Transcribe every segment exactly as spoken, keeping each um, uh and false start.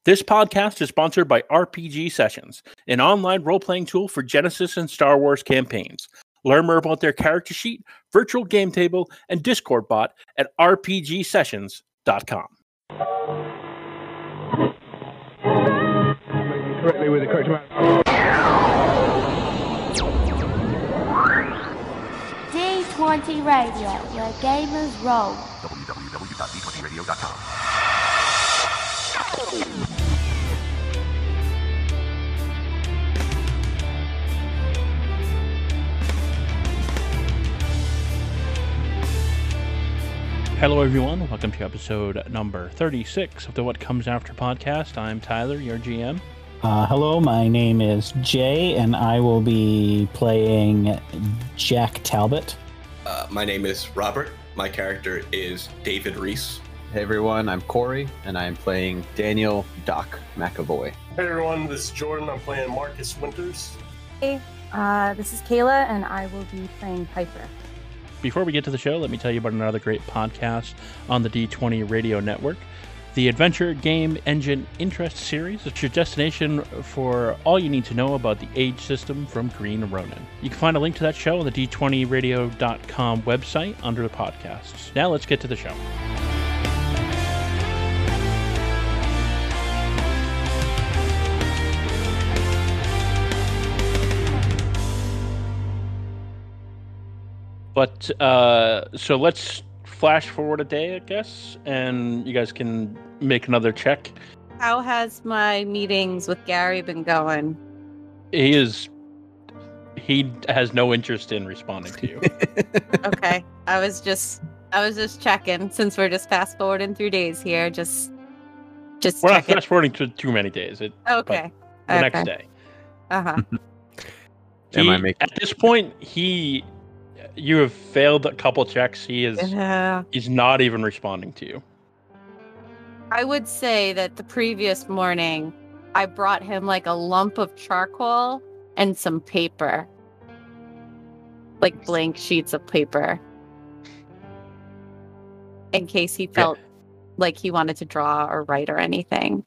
This podcast is sponsored by R P G Sessions, an online role-playing tool for Genesis and Star Wars campaigns. Learn more about their character sheet, virtual game table, and Discord bot at r p g sessions dot com. Correctly with the correct amount. D twenty Radio, where gamers roll. w w w dot d twenty radio dot com. Hello, everyone. Welcome to episode number thirty-six of the What Comes After podcast. I'm Tyler, your G M. Uh, hello, my name is Jay, and I will be playing Jack Talbot. Uh, my name is Robert. My character is David Reese. Hey everyone, I'm Corey, and I'm playing Daniel Doc McAvoy. Hey everyone, this is Jordan. I'm playing Marcus Winters. Hey, uh, this is Kayla, and I will be playing Piper. Before we get to the show, let me tell you about another great podcast on the D twenty Radio Network. The Adventure Game Engine Interest Series is your destination for all you need to know about the Age system from Green Ronin. You can find a link to that show on the d twenty radio dot com website under the podcasts. Now let's get to the show. But, uh, so let's flash forward a day, I guess, and you guys can make another check. How has my meetings with Gary been going? He is, he has no interest in responding to you. Okay. I was just, I was just checking, since we're just fast forwarding through days here, just, just We're checking. not fast forwarding to too many days. It, Okay. The okay. next day. Uh-huh. He, Am I making- At this point, he, you have failed a couple checks. He is, Yeah. he's not even responding to you. I would say that the previous morning, I brought him like a lump of charcoal and some paper. Like blank sheets of paper. In case he felt like he wanted to draw or write or anything.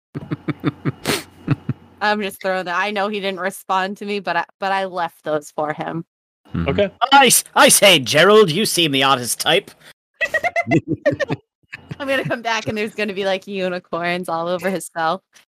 I'm just throwing that. I know he didn't respond to me, but I, but I left those for him. Mhm. Okay. I, I say, Gerald, you seem the oddest type. I'm gonna come back and there's gonna be like unicorns all over his cell.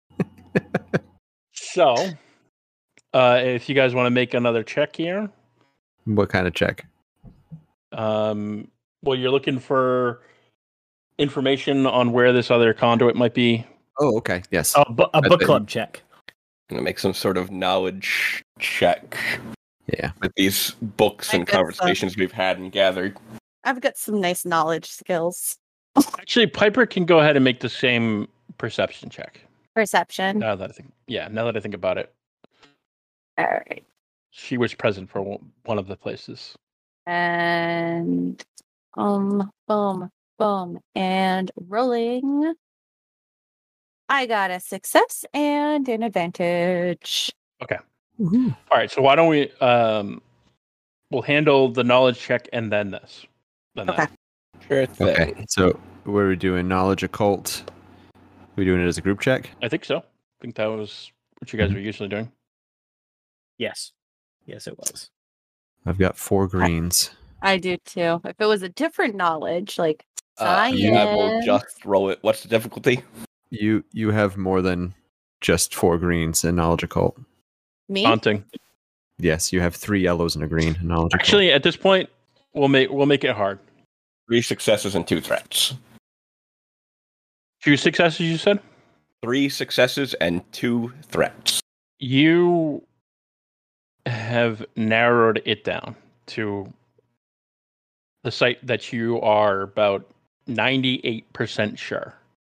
So, uh, if you guys want to make another check here, What kind of check? um, well, you're looking for information on where this other conduit might be. Oh, okay. Yes. A, bu- a I book think- club check. I'm gonna make some sort of knowledge check Yeah. with these books I and guess so. conversations we've had and gathered. I've got some nice knowledge skills. Actually, Piper can go ahead and make the same perception check. Perception. Now that I think, yeah, now that I think about it, All right. she was present for one one of the places. And um, boom, boom, and rolling. I got a success and an advantage. Okay. All right. So why don't we? Um, we'll handle the knowledge check and then this. Then Okay. that. Sure thing. Okay. So we're doing knowledge occult. We're doing it as a group check. I think so. I think that was what you guys Mhm. were usually doing. Yes. Yes, it was. I've got four greens. I do too. If it was a different knowledge, like Uh, science. yeah, we'll just roll it. What's the difficulty? You you have more than just four greens in knowledge occult. Me? Haunting. Yes, you have three yellows and a green in knowledge occult. Actually, at this point, we'll make we'll make it hard. Three successes and two threats. Two successes, you said. Three successes and two threats. You have narrowed it down to the site that you are about ninety-eight percent sure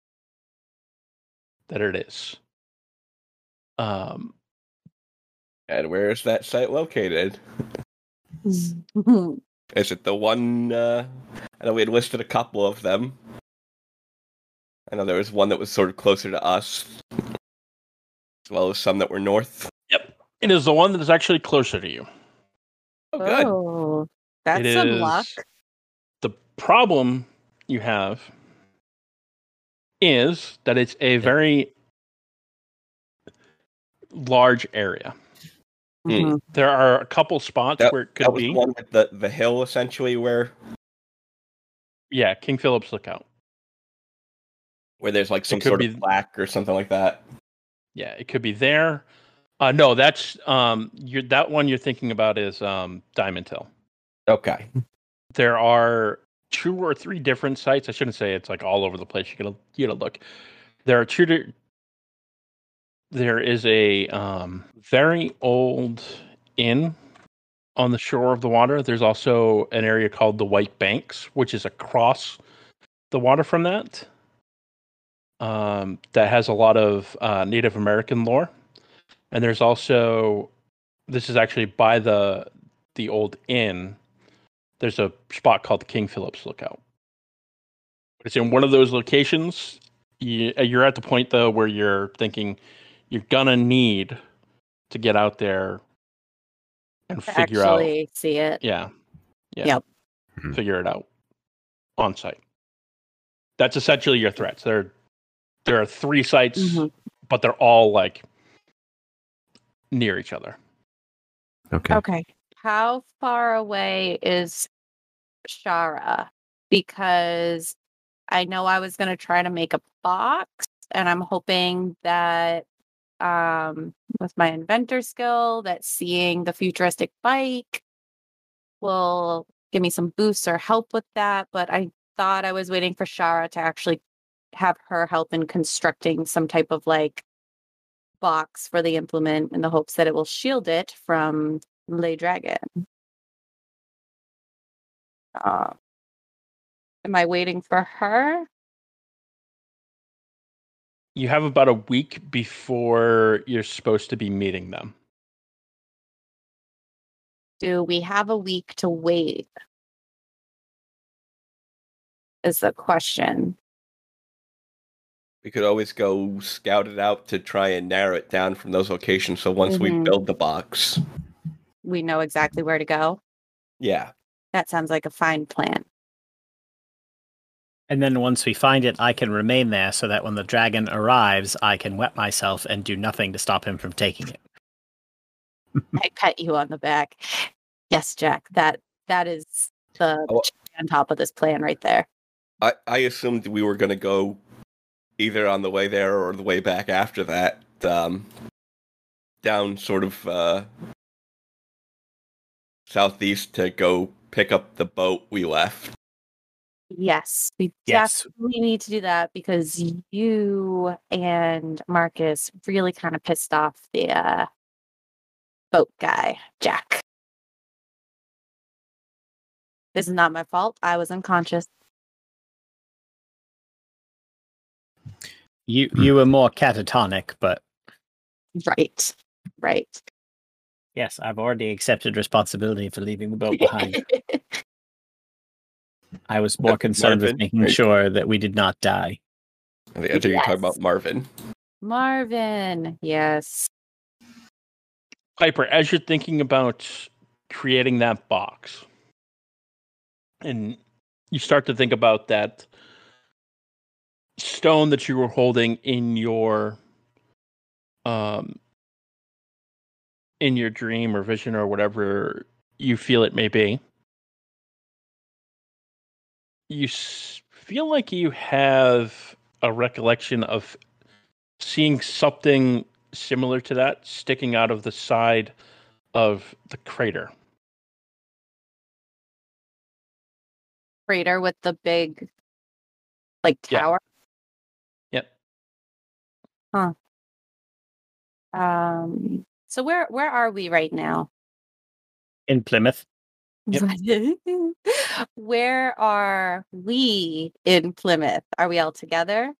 that it is. Um, And where is that site located? Is it the one? Uh, I know we had listed a couple of them. I know there was one that was sort of closer to us, as well as some that were north. Yep. It is the one that is actually closer to you. Oh, good. Oh, that's It some is- luck. The problem you have is that it's a very large area. Hmm. There are a couple spots That, where it could that was be. the one with the, the hill, essentially, where Yeah, King Philip's Lookout. where there's like some could sort be- of plaque or something like that. Yeah, it could be there. Uh, no, that's um, you're, that one you're thinking about is um, Diamond Hill. Okay. There are two or three different sites. I shouldn't say it's like all over the place. You gotta you gotta look. There are two. Di- there is a um, very old inn on the shore of the water. There's also an area called the White Banks, which is across the water from that. Um, that has a lot of uh, Native American lore. And there's also, this is actually by the the old inn. There's a spot called the King Philip's Lookout. It's in one of those locations. You, you're at the point though where you're thinking you're gonna need to get out there and To figure out. actually see it. Yeah, yeah. Yep. Figure it out on site. That's essentially your threats. There, there are three sites, Mm-hmm. but they're all like near each other. Okay. Okay. How far away is Shara? Because I know I was going to try to make a box, and I'm hoping that um, with my inventor skill, that seeing the futuristic bike will give me some boosts or help with that. But I thought I was waiting for Shara to actually have her help in constructing some type of like box for the implement in the hopes that it will shield it from Le Dragon. Uh, am I waiting for her? You have about a week before you're supposed to be meeting them. Do we have a week to wait? Is the question. We could always go scout it out to try and narrow it down from those locations. So once we Mhm. build the box, We know exactly where to go. yeah. That sounds like a fine plan. And then once we find it, I can remain there so that when the dragon arrives, I can wet myself and do nothing to stop him from taking it. I pat you on the back. Yes, Jack. That that is the Oh. cherry on top of this plan right there. I, I assumed we were going to go either on the way there or the way back after that, um, down sort of uh, southeast to go pick up the boat we left. Yes, we Yes. definitely need to do that because you and Marcus really kind of pissed off the uh, boat guy, Jack. This is not my fault. I was unconscious. You you were more catatonic, but Right. Right. yes, I've already accepted responsibility for leaving the boat behind. I was more Uh, concerned Marvin, with making right? sure that we did not die. I think I think you're talking Yes. about Marvin. Marvin. Yes. Piper, as you're thinking about creating that box, and you start to think about that stone that you were holding in your um in your dream or vision or whatever you feel it may be, you s- feel like you have a recollection of seeing something similar to that sticking out of the side of the crater. Crater with the big, like, Yeah. tower. Yep. Huh. Um. So where where are we right now? In Plymouth. Where are we in Plymouth? Are we all together?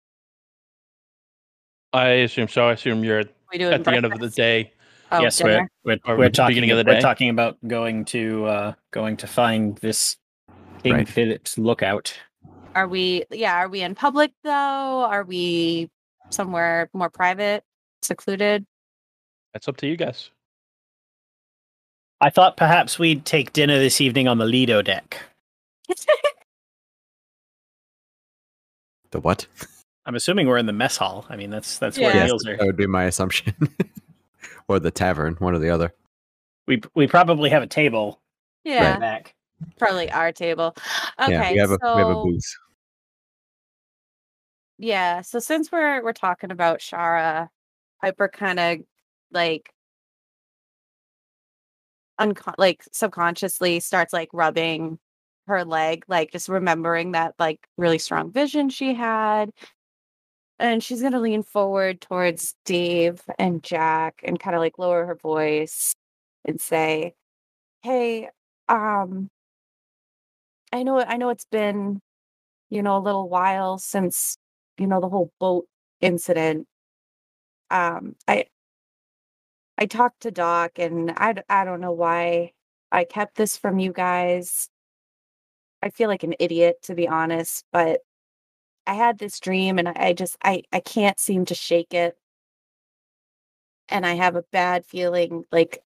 I assume so. I assume you're We doing at the end of the breakfast? day. Oh, yes, dinner. we're Or we're, we're the talking beginning of the we're day? talking about going to uh, going to find this King Right. Philip's Lookout. Are we? Yeah. Are we in public though? Are we somewhere more private, secluded? That's up to you guys. I thought perhaps we'd take dinner this evening on the Lido deck. The what? I'm assuming we're in the mess hall. I mean, that's that's Yeah. where meals are. That would be my assumption. Or the tavern, one or the other. We we probably have a table. Yeah, Right back. probably our table. Okay, yeah, we have a so we have a booth. yeah, so since we're we're talking about Shara, Piper kind of like uncon- like subconsciously starts like rubbing her leg, like just remembering that like really strong vision she had. And she's gonna lean forward towards Dave and Jack and kind of like lower her voice and say, "Hey, um, I know I know it's been, you know, a little while since, you know, the whole boat incident. Um, I I talked to Doc and I d- I don't know why I kept this from you guys. I feel like an idiot to be honest, but I had this dream and I I just I I can't seem to shake it and I have a bad feeling like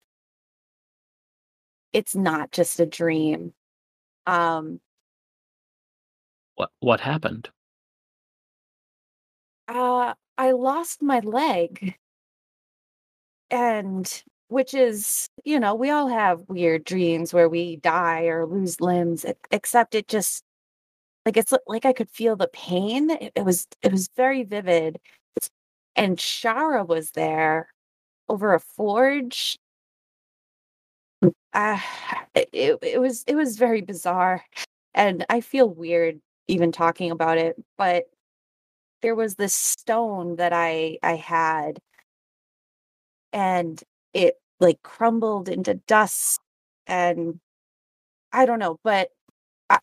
it's not just a dream. Um What what happened? uh I lost my leg and which is, you know, we all have weird dreams where we die or lose limbs, e- except it just like it's li- like I could feel the pain. It, it was it was very vivid. And Shara was there over a forge. Uh, it, it it was it was very bizarre. And I feel weird even talking about it, but there was this stone that I I had and it like crumbled into dust and I don't know, but uh,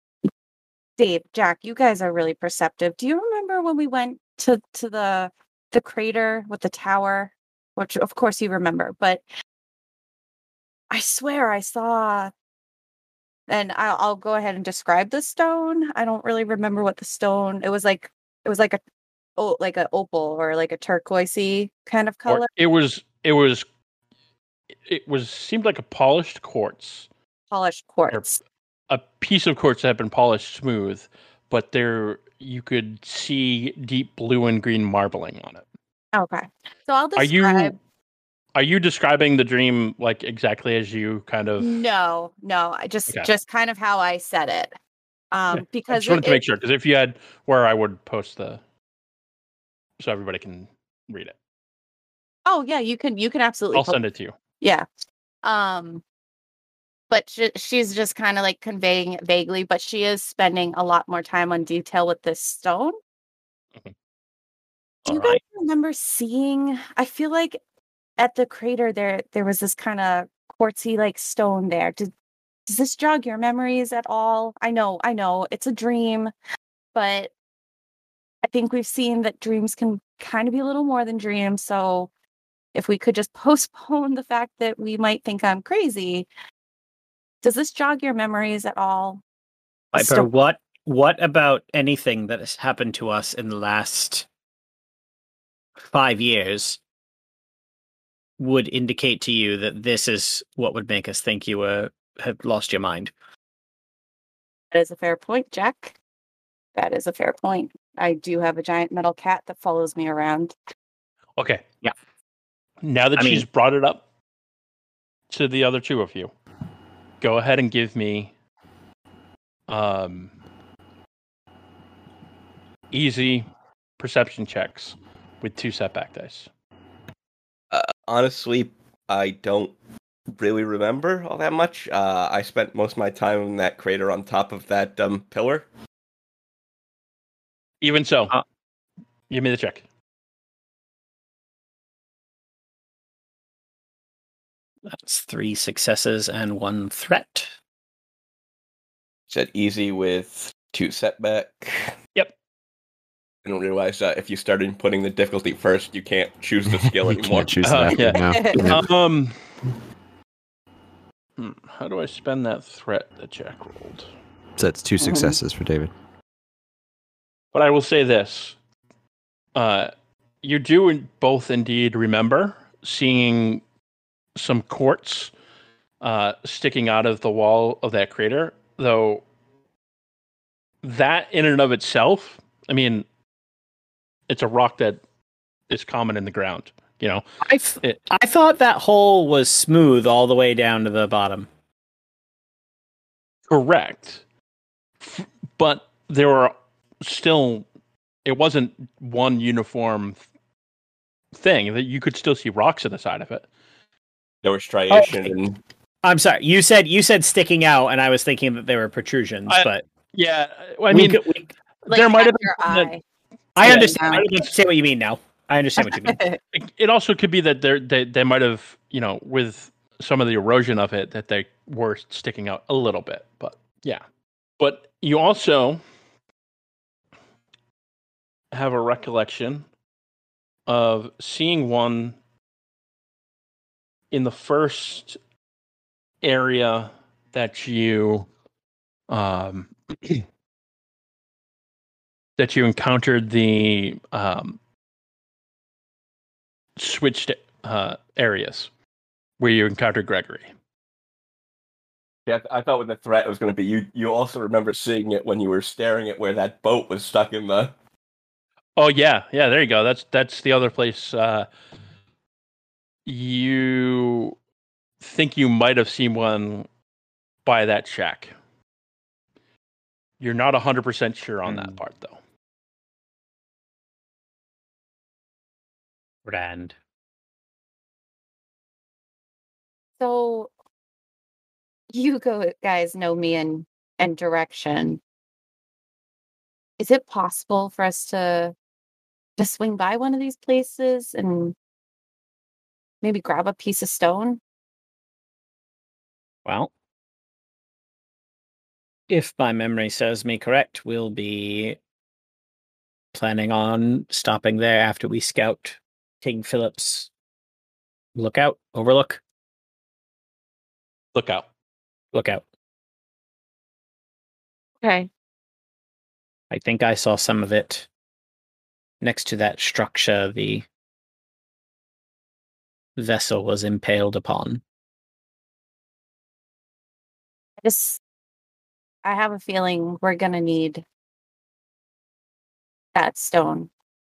Dave, Jack, you guys are really perceptive. Do you remember when we went to to the the crater with the tower? Which of course you remember, but I swear I saw and I'll, I'll go ahead and describe the stone. I don't really remember what the stone. It was like it was like a oh like a opal or like a turquoisey kind of Or color, it was it was it was seemed like a polished quartz, polished or quartz. a piece of quartz that had been polished smooth, but there you could see deep blue and green marbling on it. Okay, so I'll Are describe. you are you describing the dream like exactly as you kind of? No, no, I just Okay. just kind of how I said it. Yeah, Um, I because just it, wanted to it make sure, because if you had where I would post the so everybody can read it. oh yeah, you can you can absolutely I'll po- send it to you. yeah. Um, but she, she's just kind of like conveying it vaguely, but she is spending a lot more time on detail with this stone. Mhm. Do you All guys right. remember seeing? I feel like at the crater there there was this kind of quartzy like stone there. Did does this jog your memories at all? I know, I know, it's a dream, but I think we've seen that dreams can kind of be a little more than dreams. So if we could just postpone the fact that we might think I'm crazy, does this jog your memories at all? The Piper, stone- what what about anything that has happened to us in the last five years would indicate to you that this is what would make us think you were have lost your mind? That is a fair point, Jack. That is a fair point. I do have a giant metal cat that follows me around. Okay. Yeah. Now that I she's mean- brought it up to the other two of you, go ahead and give me um easy perception checks with two setback dice. Uh, honestly, I don't really remember all that much. Uh, I spent most of my time in that crater on top of that um, pillar. Even so, Uh, give me the check. That's three successes and one threat. Said easy with two setback. Yep. I don't realize that if you started putting the difficulty first, you can't choose the skill You anymore. can't choose Uh, that yeah. now. Yeah. Um, hmm, how do I spend that threat that Jack rolled? So that's two successes for David. But I will say this: uh, you do in- both indeed remember seeing some quartz uh, sticking out of the wall of that crater, though. That in and of itself, I mean, it's a rock that is common in the ground. You know, I, th- it, I thought that hole was smooth all the way down to the bottom. Correct. But there were still, it wasn't one uniform thing. That you could still see rocks at the side of it. There was striation. Okay. And... I'm sorry. You said you said sticking out, and I was thinking that there were protrusions. I, but yeah, well, I mean, we could, we, like there might have your been. eye. I Yeah, understand. I understand what you mean now. I understand what you mean. It, it also could be that they they they might have, you know, with some of the erosion of it, that they were sticking out a little bit. But yeah, but you also have a recollection of seeing one in the first area that you um that you encountered the um switched uh areas where you encountered Gregory. Yeah, I thought when the threat was going to be you. You also remember seeing it when you were staring at where that boat was stuck in the. Oh yeah, yeah. There you go. That's that's the other place. Uh, you think you might have seen one by that shack. You're not a hundred percent sure on mm. that part, though. Brand. So, you go guys know me and and direction. Is it possible for us to to swing by one of these places and maybe grab a piece of stone? Well, if my memory serves me correct, we'll be planning on stopping there after we scout King Philip's lookout, overlook. Lookout. Lookout. Okay. I think I saw some of it next to that structure the vessel was impaled upon. I just, I have a feeling we're gonna need that stone.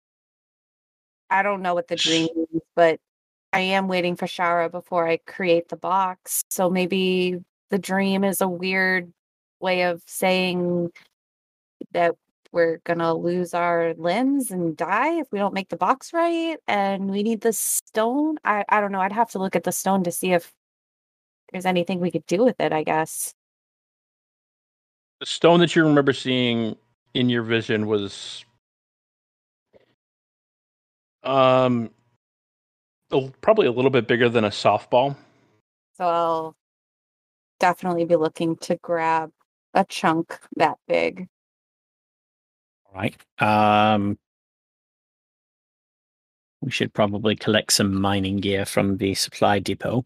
I don't know what the dream is, but I am waiting for Shara before I create the box. So maybe the dream is a weird way of saying that we're gonna lose our limbs and die if we don't make the box right, and we need the stone. I, I don't know. I'd have to look at the stone to see if there's anything we could do with it, I guess. The stone that you remember seeing in your vision was um probably a little bit bigger than a softball. So I'll definitely be looking to grab a chunk that big. All right. Um, we should probably collect some mining gear from the supply depot.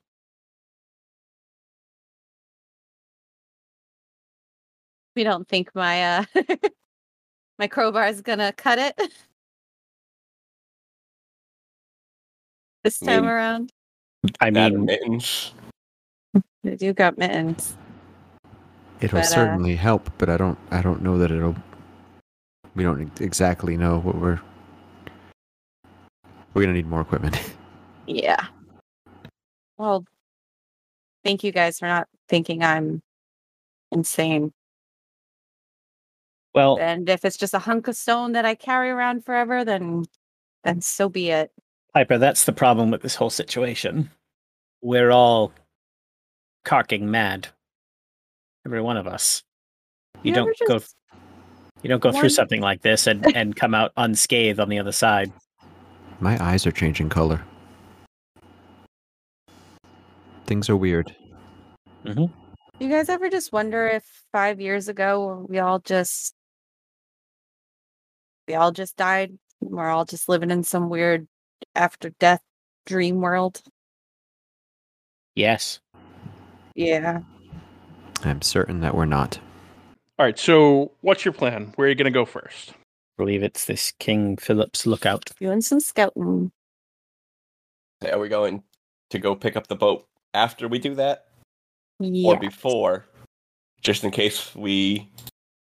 We don't think my uh my crowbar is gonna cut it this time I mean, around. I mean, mittens. They do got mittens. It'll but, certainly uh, help, but I don't. I don't know that it'll. We don't exactly know what we're. We're gonna need more equipment. Yeah. Well, thank you guys for not thinking I'm insane. Well, and if it's just a hunk of stone that I carry around forever, then then so be it. Piper, that's the problem with this whole situation. We're all carking mad. Every one of us. You, you don't go you don't go one... through something like this and, and come out unscathed on the other side. My eyes are changing color. Things are weird. Mm-hmm. You guys ever just wonder if five years ago we all just we all just died? We're all just living in some weird after death dream world? Yes. Yeah. I'm certain that we're not. All right, so what's your plan? Where are you going to go first? I believe it's this King Philip's lookout. Doing some scouting. Are we going to go pick up the boat after we do that? Yeah. Or before? Just in case we...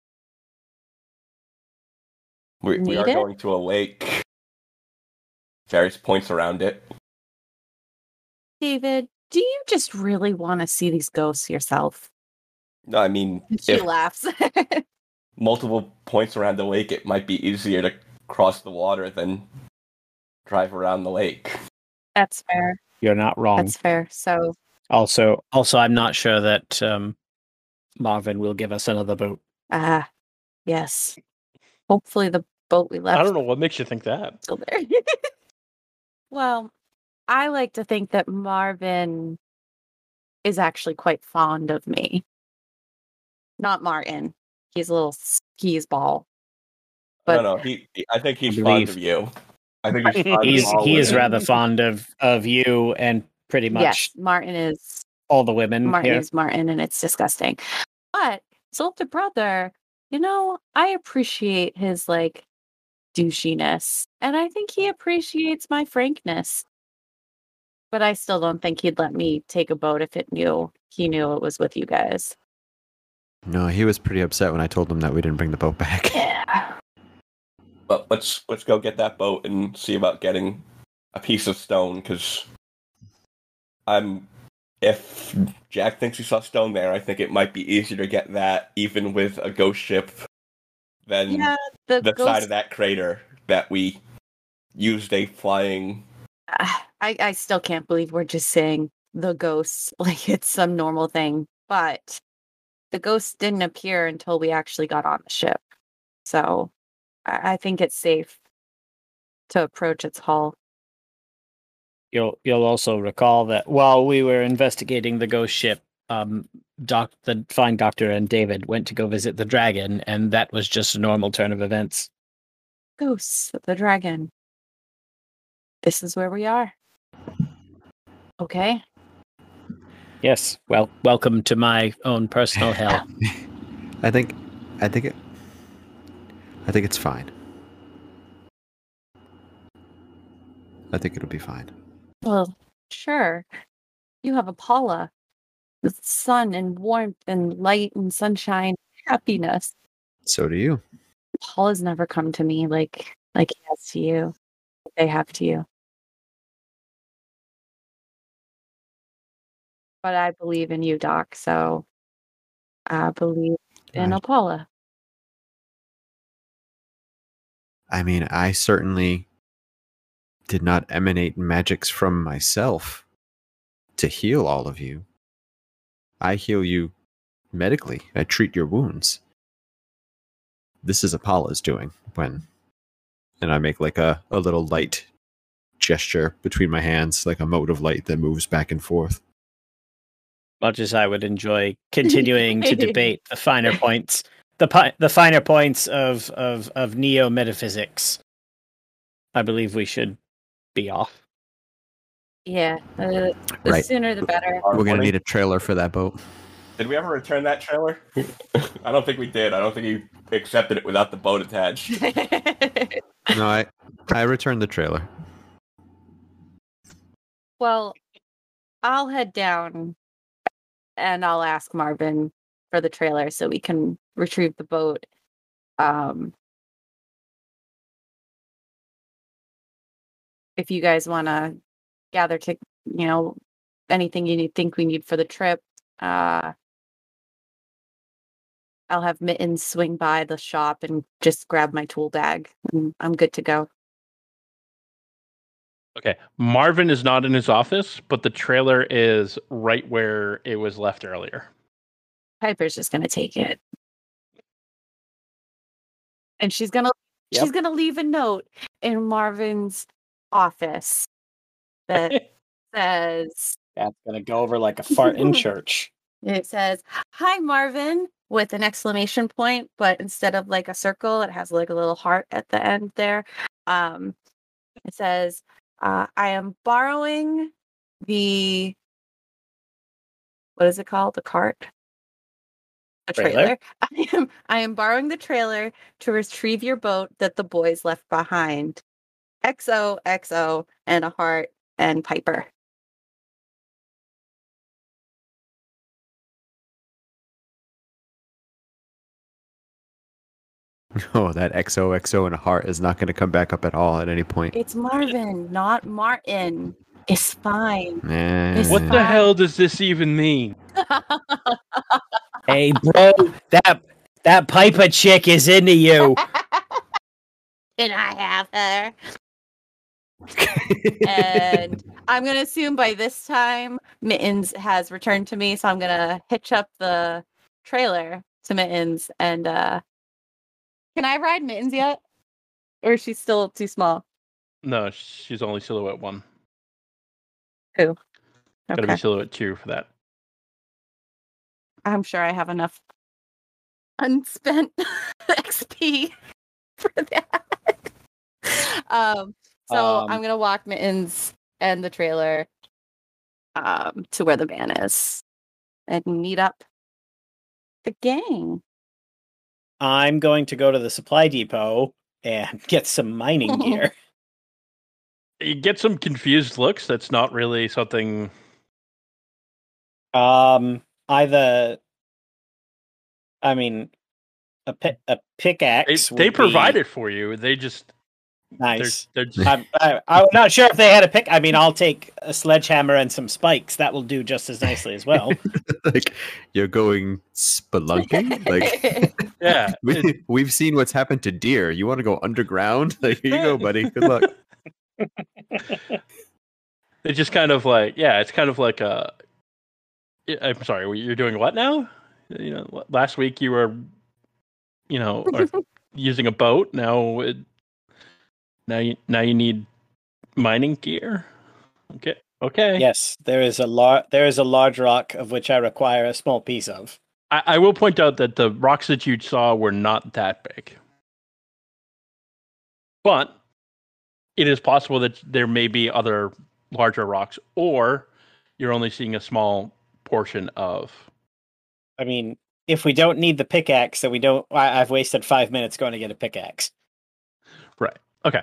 We, we are it? going to a lake. various points around it. David, do you just really want to see these ghosts yourself? No, I mean, She if laughs. multiple points around the lake, it might be easier to cross the water than drive around the lake. That's fair. You're not wrong. That's fair. So Also, also, I'm not sure that um, Marvin will give us another boat. Ah, yes. Hopefully the boat we left I don't know what makes you think that. still there. Well, I like to think that Marvin is actually quite fond of me. Not Martin. He's a little skis ball. no, But no, he. I think he's I fond believe- of you. I think he's fond He's of all he is women. rather fond of of you and pretty much yes, Martin is all the women Martin here. is Martin, and it's disgusting. But his older brother, you know, I appreciate his like douchiness, and I think he appreciates my frankness. But I still don't think he'd let me take a boat if it knew he knew it was with you guys. No, he was pretty upset when I told him that we didn't bring the boat back. Yeah. But let's let's go get that boat and see about getting a piece of stone, because I'm. If Jack thinks he saw stone there, I think it might be easier to get that even with a ghost ship than Yeah, the, the ghost, side of that crater that we used a flying. Ah, I, I still can't believe we're just saying the ghosts like it's some normal thing. But the ghosts didn't appear until we actually got on the ship. So I, I think it's safe to approach its hull. You'll you'll also recall that while we were investigating the ghost ship, um, doc the fine doctor and David went to go visit the dragon, and that was just a normal turn of events. Ghosts of the dragon. This is where we are. Okay. Yes. Well, welcome to my own personal hell. I think, I think it, I think it's fine. I think it'll be fine. Well, sure. You have a Paula. The sun and warmth and light and sunshine, happiness. So do you. Paula's never come to me like like he has to you. Like they have to you. But I believe in you, Doc, so I believe in I- Paula. I mean, I certainly did not emanate magics from myself to heal all of you. I heal you medically. I treat your wounds. This is Apollo's doing when, and I make like a, a little light gesture between my hands, like a mode of light that moves back and forth. Much as I would enjoy continuing to debate the finer points, the pi- the finer points of of of neo metaphysics, I believe we should be off. Yeah. Uh, the Right. sooner the better. We're gonna need a trailer for that boat. Did we ever return that trailer? I don't think we did. I don't think he accepted it without the boat attached. No, I I returned the trailer. Well, I'll head down and I'll ask Marvin for the trailer so we can retrieve the boat. Um, if you guys want to gather to, you know, anything you need, think we need for the trip, uh, I'll have Mittens swing by the shop and just grab my tool bag, and I'm good to go. Okay, Marvin is not in his office, but the trailer is right where it was left earlier. Piper's just gonna take it, and she's gonna Yep. she's gonna leave a note in Marvin's office that says That's gonna go over like a fart in church. it says, "Hi Marvin," with an exclamation point, but instead of like a circle, it has like a little heart at the end there. Um, it says, uh, "I am borrowing the what is it called? The cart." A Trailer? trailer. I am I am borrowing the trailer to retrieve your boat that the boys left behind. X O X O and a heart and Piper. Oh, that X O X O and a heart is not going to come back up at all at any point. It's Marvin, not Martin. It's fine. Nah. It's What the fine. hell does this even mean? Hey, bro, that that Piper chick is into you. Can I have her? And I'm gonna assume by this time Mittens has returned to me, so I'm gonna hitch up the trailer to Mittens. And uh can I ride Mittens yet, or is she still too small? No, she's only silhouette one. Who? Gotta Okay. be silhouette two for that. I'm sure I have enough unspent X P for that. um, so Um, I'm gonna walk Mittens and the trailer um to where the van is and meet up the gang. I'm going to go to the supply depot and get some mining gear. You get some confused looks. That's not really something. Um, either, I mean, a pi- a They, pickaxe. they would provide be it for you. They just nice. They're, they're just, I'm, I, I'm not sure if they had a pick. I mean, I'll take a sledgehammer and some spikes. That will do just as nicely as well. Like, you're going spelunking? Like, yeah. we, we've seen what's happened to deer. You want to go underground? Like, here you go, buddy. Good luck. It's just kind of like, yeah, it's kind of like a. I'm sorry, you're doing what now? You know, last week you were, you know, or using a boat. Now, it, now you now you need mining gear. Okay, okay. Yes, there is a lar- there is a large rock of which I require a small piece of. I, I will point out that the rocks that you saw were not that big, but it is possible that there may be other larger rocks, or you're only seeing a small portion of. I mean, if we don't need the pickaxe, then we don't. I, I've wasted five minutes going to get a pickaxe. Right. Okay.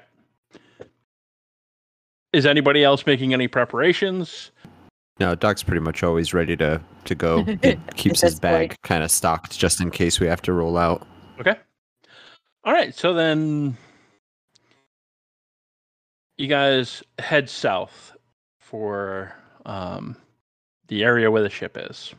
Is anybody else making any preparations? No, Doc's pretty much always ready to, to go. He keeps his bag kind of stocked just in case we have to roll out. Okay. All right. So then you guys head south for um, the area where the ship is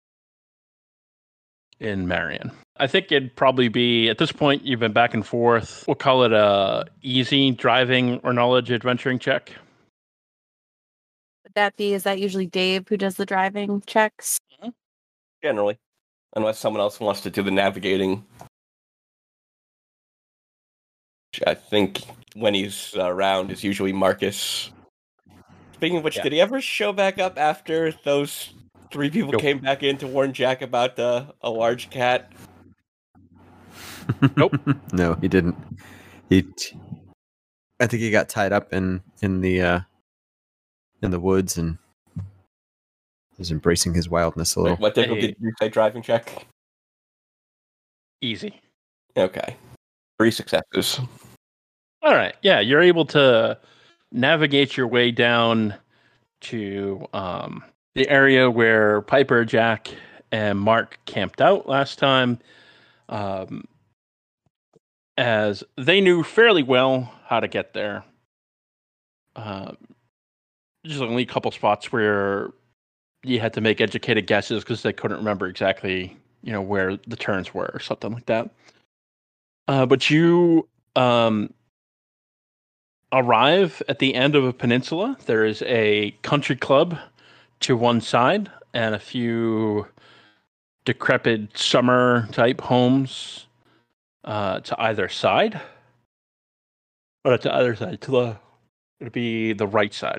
in Marion. I think it'd probably be, at this point, you've been back and forth. We'll call it a easy driving or knowledge adventuring check. Would that be, is that usually Dave who does the driving checks? Generally. Unless someone else wants to do the navigating. Which I think when he's uh, around is usually Marcus. Speaking of which, Yeah. did he ever show back up after those three people Nope. came back in to warn Jack about uh, a large cat? Nope. No, he didn't. He, I think he got tied up in in the uh, in the woods and was embracing his wildness a little. Wait, what difficulty Hey. did you say driving check? Easy. Okay. Three successes. All right. Yeah, you're able to navigate your way down to um, the area where Piper, Jack, and Mark camped out last time, um, as they knew fairly well how to get there. Um, there's only a couple spots where you had to make educated guesses because they couldn't remember exactly, you know, where the turns were or something like that. Uh, but you um, arrive at the end of a peninsula. There is a country club to one side and a few decrepit summer type homes uh, to either side. Or to either side, to the it'd be the right side.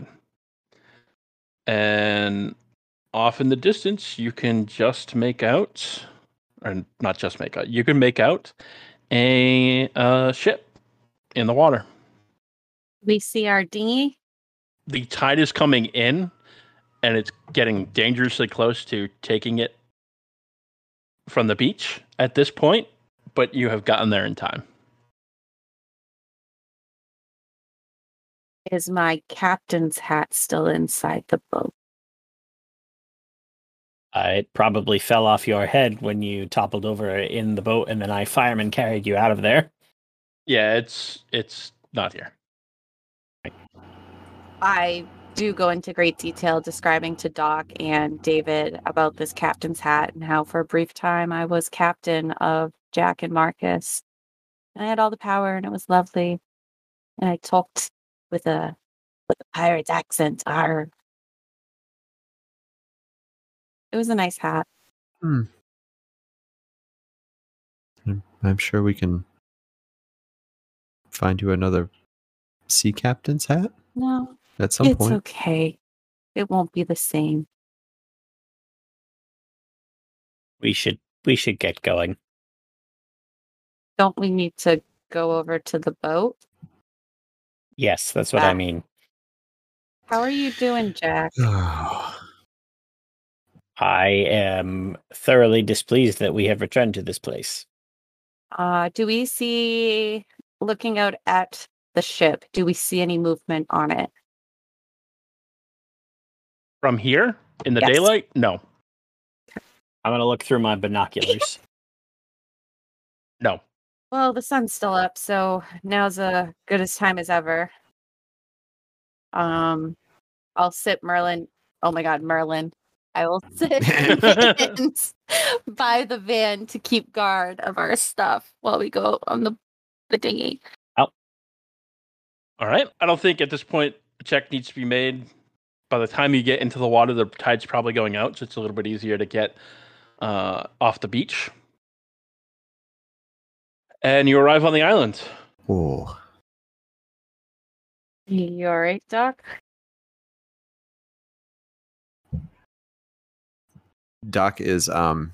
And off in the distance, you can just make out, or not just make out, you can make out a uh, ship in the water. We see our dinghy. The tide is coming in, and it's getting dangerously close to taking it from the beach at this point, but you have gotten there in time. Is my captain's hat still inside the boat? Uh, it probably fell off your head when you toppled over in the boat, and then I fireman carried you out of there. Yeah, it's it's not here. I do go into great detail describing to Doc and David about this captain's hat and how for a brief time I was captain of Jack and Marcus. And I had all the power and it was lovely. And I talked with a with a pirate's accent. Arr. It was a nice hat. Hmm. I'm, I'm sure we can find you another sea captain's hat No, at some it's point. okay. It won't be the same. We should we should get going. Don't we need to go over to the boat? Yes, that's what I mean. How are you doing, Jack? I am thoroughly displeased that we have returned to this place. Uh, do we see, looking out at the ship, do we see any movement on it? From here in the Yes. daylight? No, I'm going to look through my binoculars. no. Well, the sun's still up, so now's as good as time as ever. Um, I'll sit Merlin. Oh my God, Merlin. I will sit Vince by the van to keep guard of our stuff while we go on the, the dinghy. All right. I don't think at this point a check needs to be made. By the time you get into the water, the tide's probably going out, so it's a little bit easier to get uh, off the beach. And you arrive on the island. Oh. You all right, Doc? Doc is um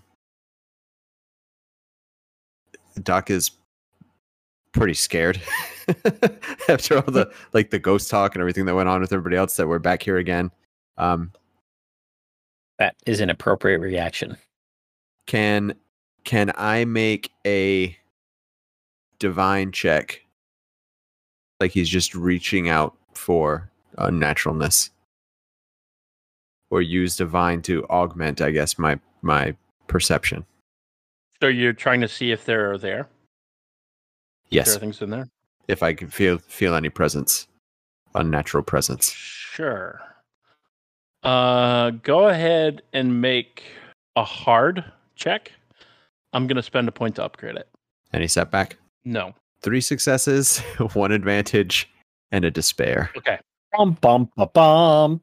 Doc is pretty scared after all the like the ghost talk and everything that went on with everybody else that we're back here again. Um That is an appropriate reaction. can can I make a divine check? Like he's just reaching out for unnaturalness. Or use divine to augment, I guess, my my perception. So you're trying to see if they're there? If Yes. there are things in there? If I can feel feel any presence. Unnatural presence. Sure. Uh, go ahead and make a hard check. I'm going to spend a point to upgrade it. Any setback? No. Three successes, one advantage, and a despair. Okay. Bum bum ba bum.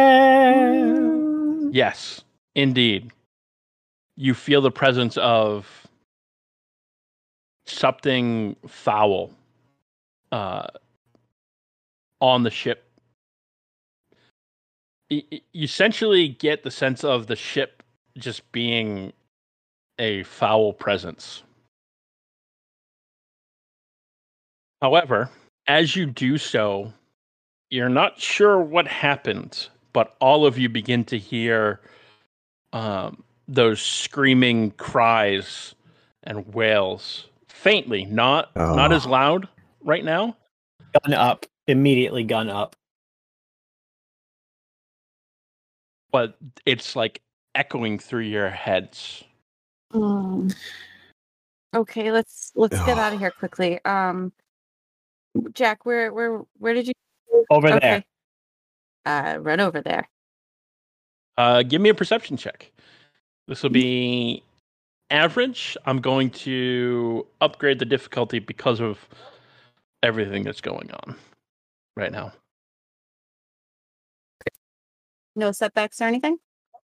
Yes, indeed. You feel the presence of something foul uh, on the ship. You essentially get the sense of the ship just being a foul presence. However, as you do so, you're not sure what happened, but all of you begin to hear um, those screaming cries and wails faintly, not Oh. not as loud right now. Gun up. Immediately gun up. But it's like echoing through your heads. Um, okay, let's let's get out of here quickly. Um, Jack, where where where did you? Over okay. there. Uh, run over there. Uh, give me a perception check. This will be average. I'm going to upgrade the difficulty because of everything that's going on right now. No setbacks or anything?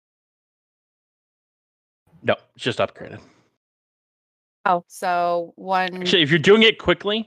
No, it's just upgraded. Oh, so one. Actually, if you're doing it quickly,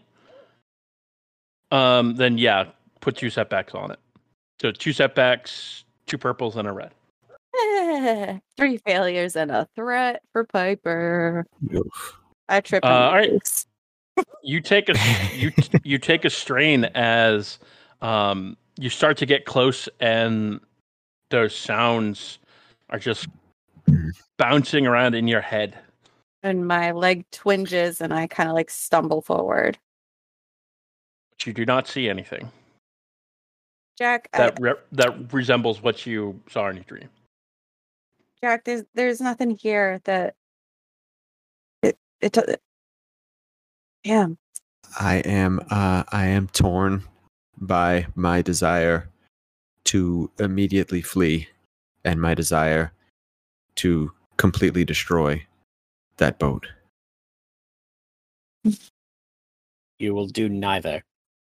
um, then yeah, put two setbacks on it. So two setbacks, two purples, and a red. Three failures and a threat for Piper. Oof. I trip. Uh, on all my right. boots. You take a you you take a strain as um, you start to get close, and those sounds are just bouncing around in your head. And my leg twinges, and I kind of like stumble forward. But you do not see anything Jack, I, that re- that resembles what you saw in your dream. Jack, there's there's nothing here that it it. do- Damn. I am uh, I am torn by my desire to immediately flee and my desire to completely destroy that boat. You will do neither.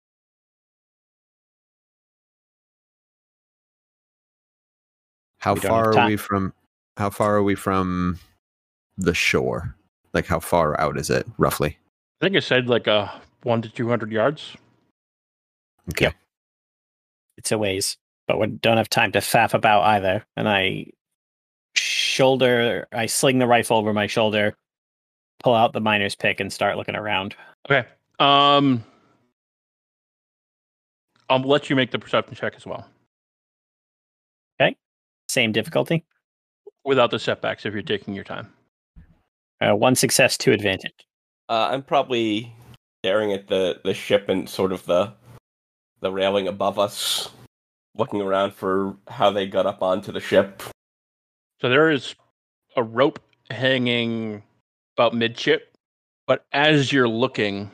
How We don't far have are time. we from how far are we from the shore? Like how far out is it roughly? I think it said like uh, one to two hundred yards. Okay. Yep. It's a ways, but we don't have time to faff about either. And I shoulder, I sling the rifle over my shoulder, pull out the miner's pick, and start looking around. Okay. Um, I'll let you make the perception check as well, Same difficulty. without the setbacks if you're taking your time. Uh, one success, two advantage. Uh, I'm probably staring at the, the ship and sort of the the railing above us, looking around for how they got up onto the ship. So there is a rope hanging about midship, but as you're looking,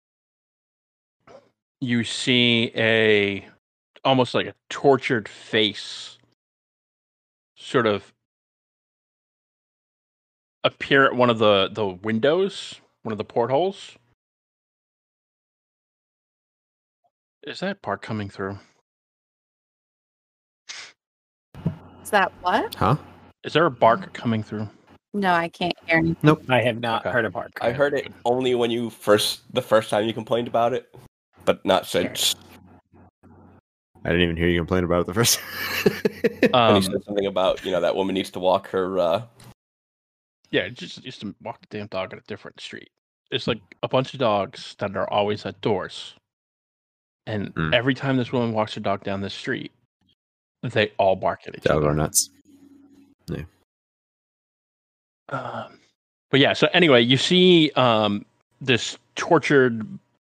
you see a almost like a tortured face sort of appear at one of the, the windows, one of the portholes. Is that bark coming through? Is that what? Huh? Is there a bark coming through? No, I can't hear anything. Nope. I have not Okay. heard a bark. I heard it only when you first the first time you complained about it, but not since. I didn't even hear you complain about it the first. When Um, he said something about, you know, that woman needs to walk her uh yeah, just just to walk the damn dog at a different street. It's like a bunch of dogs that are always at doors. And Mm. every time this woman walks her dog down the street, they all bark at each Dogs other. are nuts. Um, but yeah, so anyway, you see um, this tortured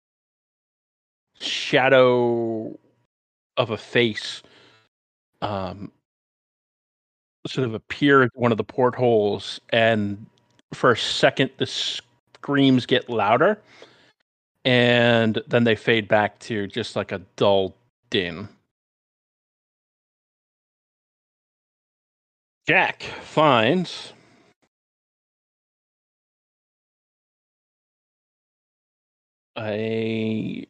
shadow of a face um, sort of appear at one of the portholes, and for a second, the screams get louder, and then they fade back to just like a dull din. Jack finds a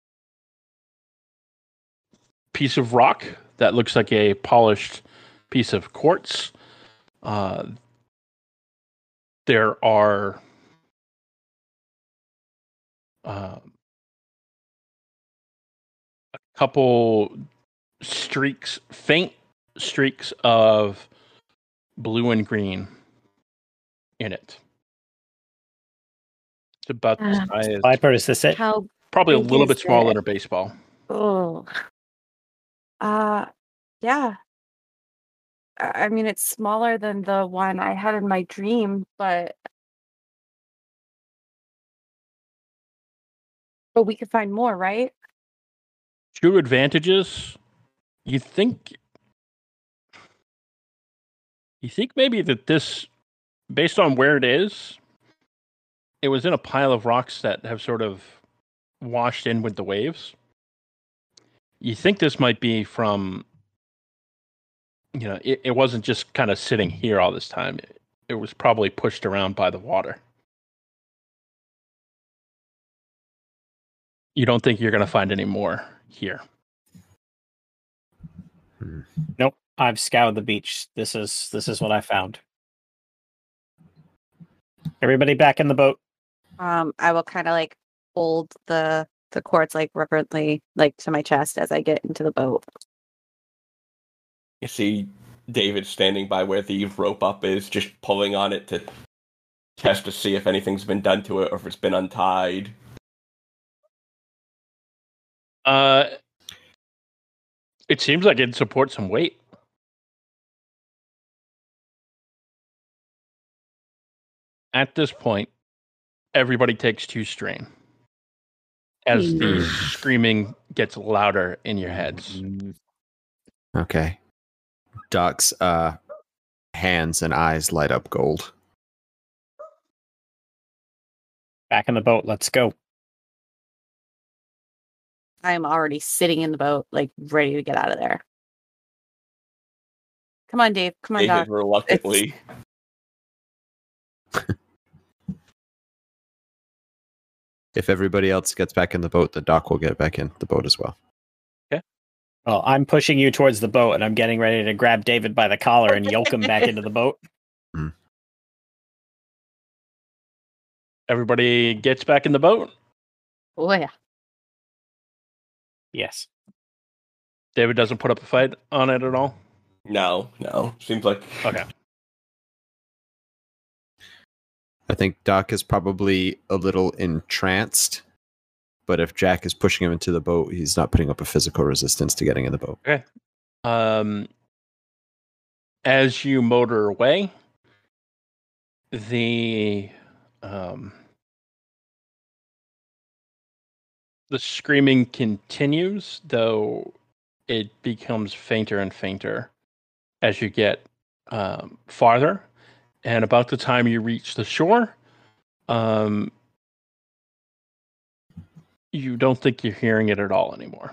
piece of rock that looks like a polished piece of quartz. Uh, there are uh, a couple streaks, faint streaks of blue and green in it. It's about the Ah. size, Viper, is this it? How probably a big little is bit smaller it? than a baseball. Oh. Uh, yeah. I I mean, it's smaller than the one I had in my dream, but but we could find more, right? Two advantages. You think you think maybe that this, based on where it is, it was in a pile of rocks that have sort of washed in with the waves. You think this might be from, you know, it, it wasn't just kind of sitting here all this time. It, it was probably pushed around by the water. You don't think you're going to find any more here? Nope. I've scoured the beach. This is this is what I found. Everybody back in the boat. Um, I will kind of like hold the the cords like reverently, like to my chest as I get into the boat. you see David standing by where the rope up is, just pulling on it to test to see if anything's been done to it or if it's been untied. Uh, it seems like it'd support some weight. At this point, everybody takes two strain as the screaming gets louder in your heads. Okay. Doc's uh hands and eyes light up gold. Back in the boat. Let's go. I'm already sitting in the boat, like ready to get out of there. Come on, Dave. Come on, David Doc. reluctantly. If everybody else gets back in the boat, the Doc will get back in the boat as well. Well, I'm pushing you towards the boat, and I'm getting ready to grab David by the collar and yoke him back into the boat. Mm. Everybody gets back in the boat. Oh yeah. Yes. David doesn't put up a fight on it at all. No, no. Seems like Okay. I think Doc is probably a little entranced, but if Jack is pushing him into the boat, he's not putting up a physical resistance to getting in the boat. Okay. Um, as you motor away, the um, the screaming continues, though it becomes fainter and fainter as you get um, farther. And about the time you reach the shore, um, you don't think you're hearing it at all anymore.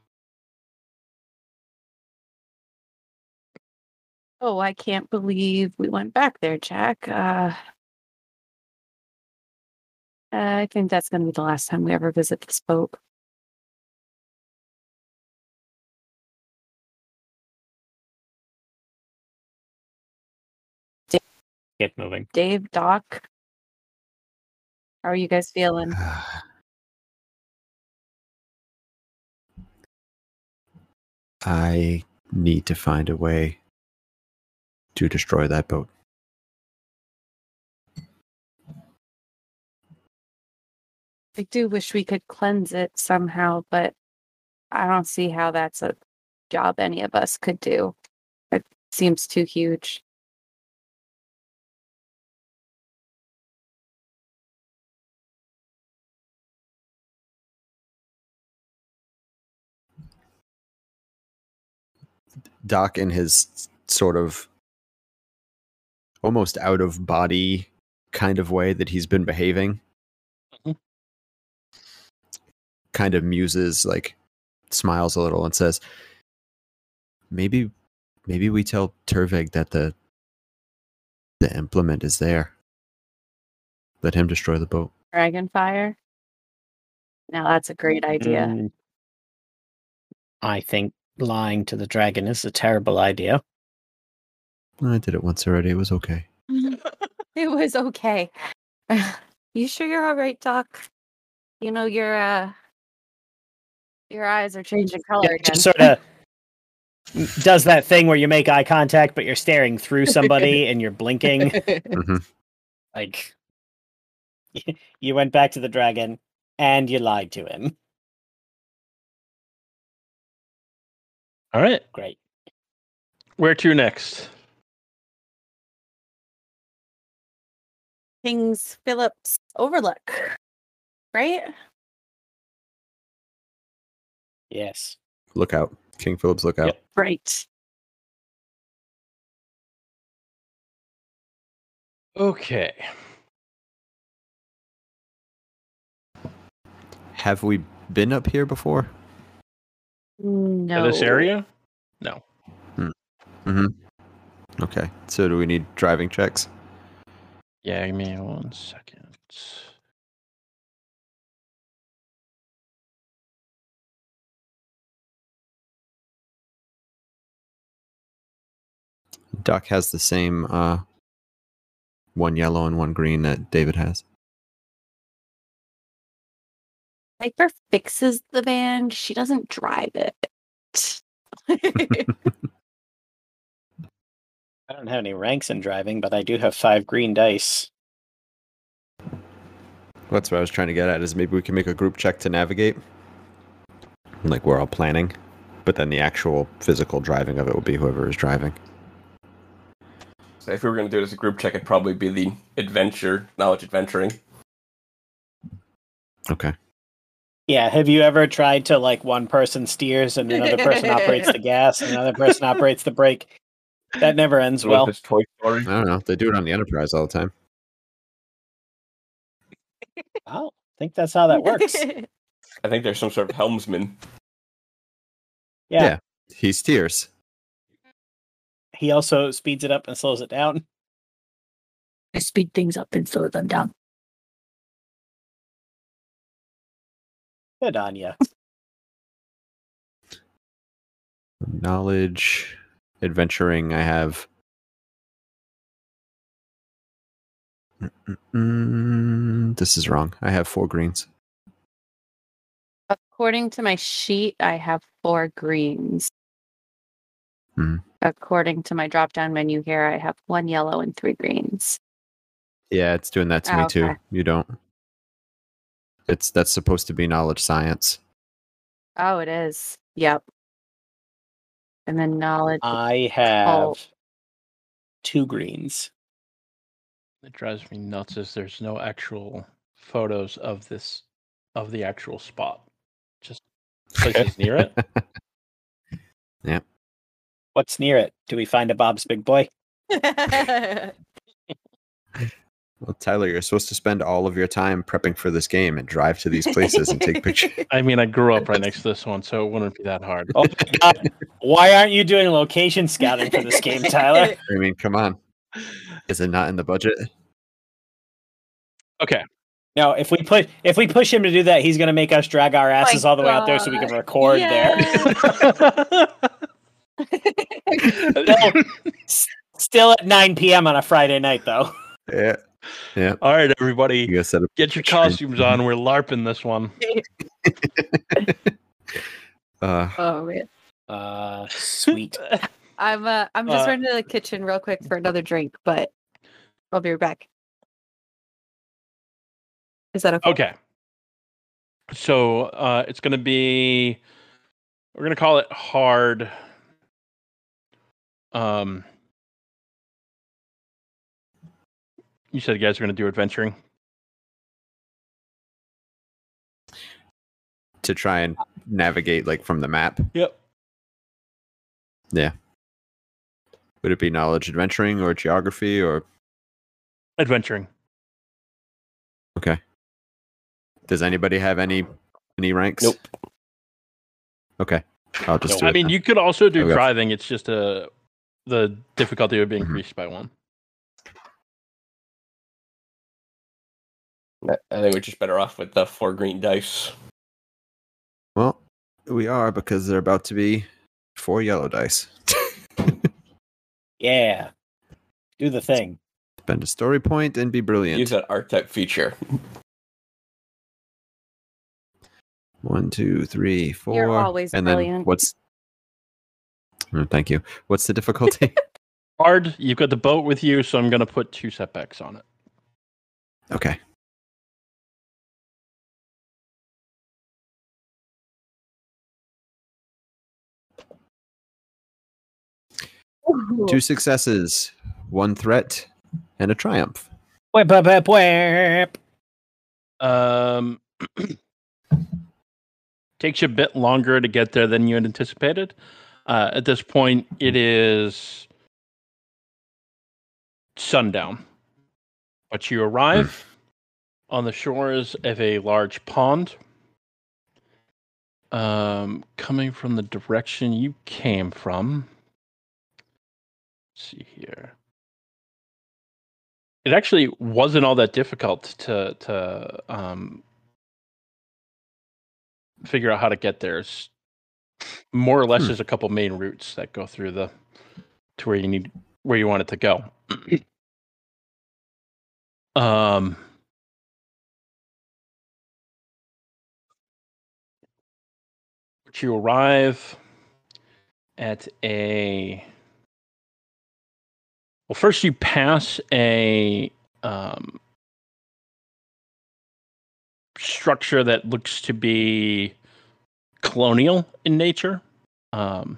Oh, I can't believe we went back there, Jack. Uh, I think that's going to be the last time we ever visit this boat. Get moving. Dave, Doc, how are you guys feeling? I need to find a way to destroy that boat. I do wish we could cleanse it somehow, but I don't see how that's a job any of us could do. It seems too huge. Doc, in his sort of almost out of body kind of way that he's been behaving, mm-hmm. kind of muses, like smiles a little and says, maybe maybe we tell Turvig that the the implement is there. Let him destroy the boat. Dragonfire? Now that's a great idea. Mm, I think lying to the dragon is a terrible idea. I did it once already. It was okay. It was okay. You sure you're all right, Doc? You know your uh your eyes are changing color Yeah, again. just sort of does that thing where you make eye contact, but you're staring through somebody and you're blinking. Mm-hmm. Like, you went back to the dragon and you lied to him. All right. Great. Where to next? King's Phillips Overlook. Right? Yes. Lookout. King Philip's Lookout. Yep. Right. Okay. Have we been up here before? No. To this area? No. Mm-hmm. Okay. So do we need driving checks? Yeah, give me one second. Doc has the same uh, one yellow and one green that David has. Piper fixes the van. She doesn't drive it. I don't have any ranks in driving, but I do have five green dice. That's what I was trying to get at, is maybe we can make a group check to navigate. Like we're all planning. But then the actual physical driving of it will be whoever is driving. So if we were going to do it as a group check, it'd probably be the adventure, knowledge adventuring. Okay. Yeah, have you ever tried to, like, one person steers and another person operates the gas and another person operates the brake? That never ends What well. was this Toy Story? I don't know. They do it on the Enterprise all the time. Oh, I think that's how that works. I think there's some sort of helmsman. Yeah. Yeah. He steers. He also speeds it up and slows it down. I speed things up and slow them down. Good on ya. Knowledge, adventuring. I have. Mm, this is wrong. I have four greens. According to my sheet, I have four greens. Hmm. According to my drop-down menu here, I have one yellow and three greens. Yeah, it's doing that to Oh, me too. okay. You don't. It's that's supposed to be knowledge science. Oh, it is. Yep. And then knowledge. I have Oh. two greens. It drives me nuts is there's no actual photos of this of the actual spot. Just places near it. Yeah. What's near it? Do we find a Bob's Big Boy? Well, Tyler, you're supposed to spend all of your time prepping for this game and drive to these places and take pictures. I mean, I grew up right next to this one, so it wouldn't be that hard. Oh my God. Why aren't you doing location scouting for this game, Tyler? I mean, come on. Is it not in the budget? Okay. No, if we put if we push him to do that, he's going to make us drag our asses all the way out there so we can record there. still, s- still at nine p.m. on a Friday night, though. Yeah. Yeah. All right, everybody, You guys set up get your stream. costumes on. We're LARPing this one. Uh, Oh man. Uh, sweet. I'm uh, I'm just Uh, running to the kitchen real quick for another drink, but I'll be right back. Is that okay? Okay. So uh, it's going to be, we're going to call it hard. Um, you said you guys are going to do adventuring. to try and navigate like from the map. Yep. Yeah. Would it be knowledge adventuring or geography or Adventuring. okay? Does anybody have any any ranks? Nope. Okay. I'll just do I it mean, then. you could also do Okay. driving. It's just a the difficulty would be Mhm. increased by one. I I think we're just better off with the four green dice. Well, we are because they're about to be four yellow dice. Yeah. Do the thing. Spend a story point and be brilliant. Use that archetype feature. One, two, three, four. You're always and then brilliant. what's? Oh, thank you. What's the difficulty? Hard. You've got the boat with you, so I'm going to put two setbacks on it. Okay. Two successes, one threat, and a triumph. Whip, whip, whip, whip. Um, takes you a bit longer to get there than you had anticipated. Uh, at this point, it is sundown, but you arrive on the shores of a large pond. Um, coming from the direction you came from. Let's see here. It actually wasn't all that difficult to to um, figure out how to get there. It's more or less, Hmm. there's a couple main routes that go through the to where you need where you want it to go. um, but you arrive at a. Well, first you pass a um, structure that looks to be colonial in nature. Um,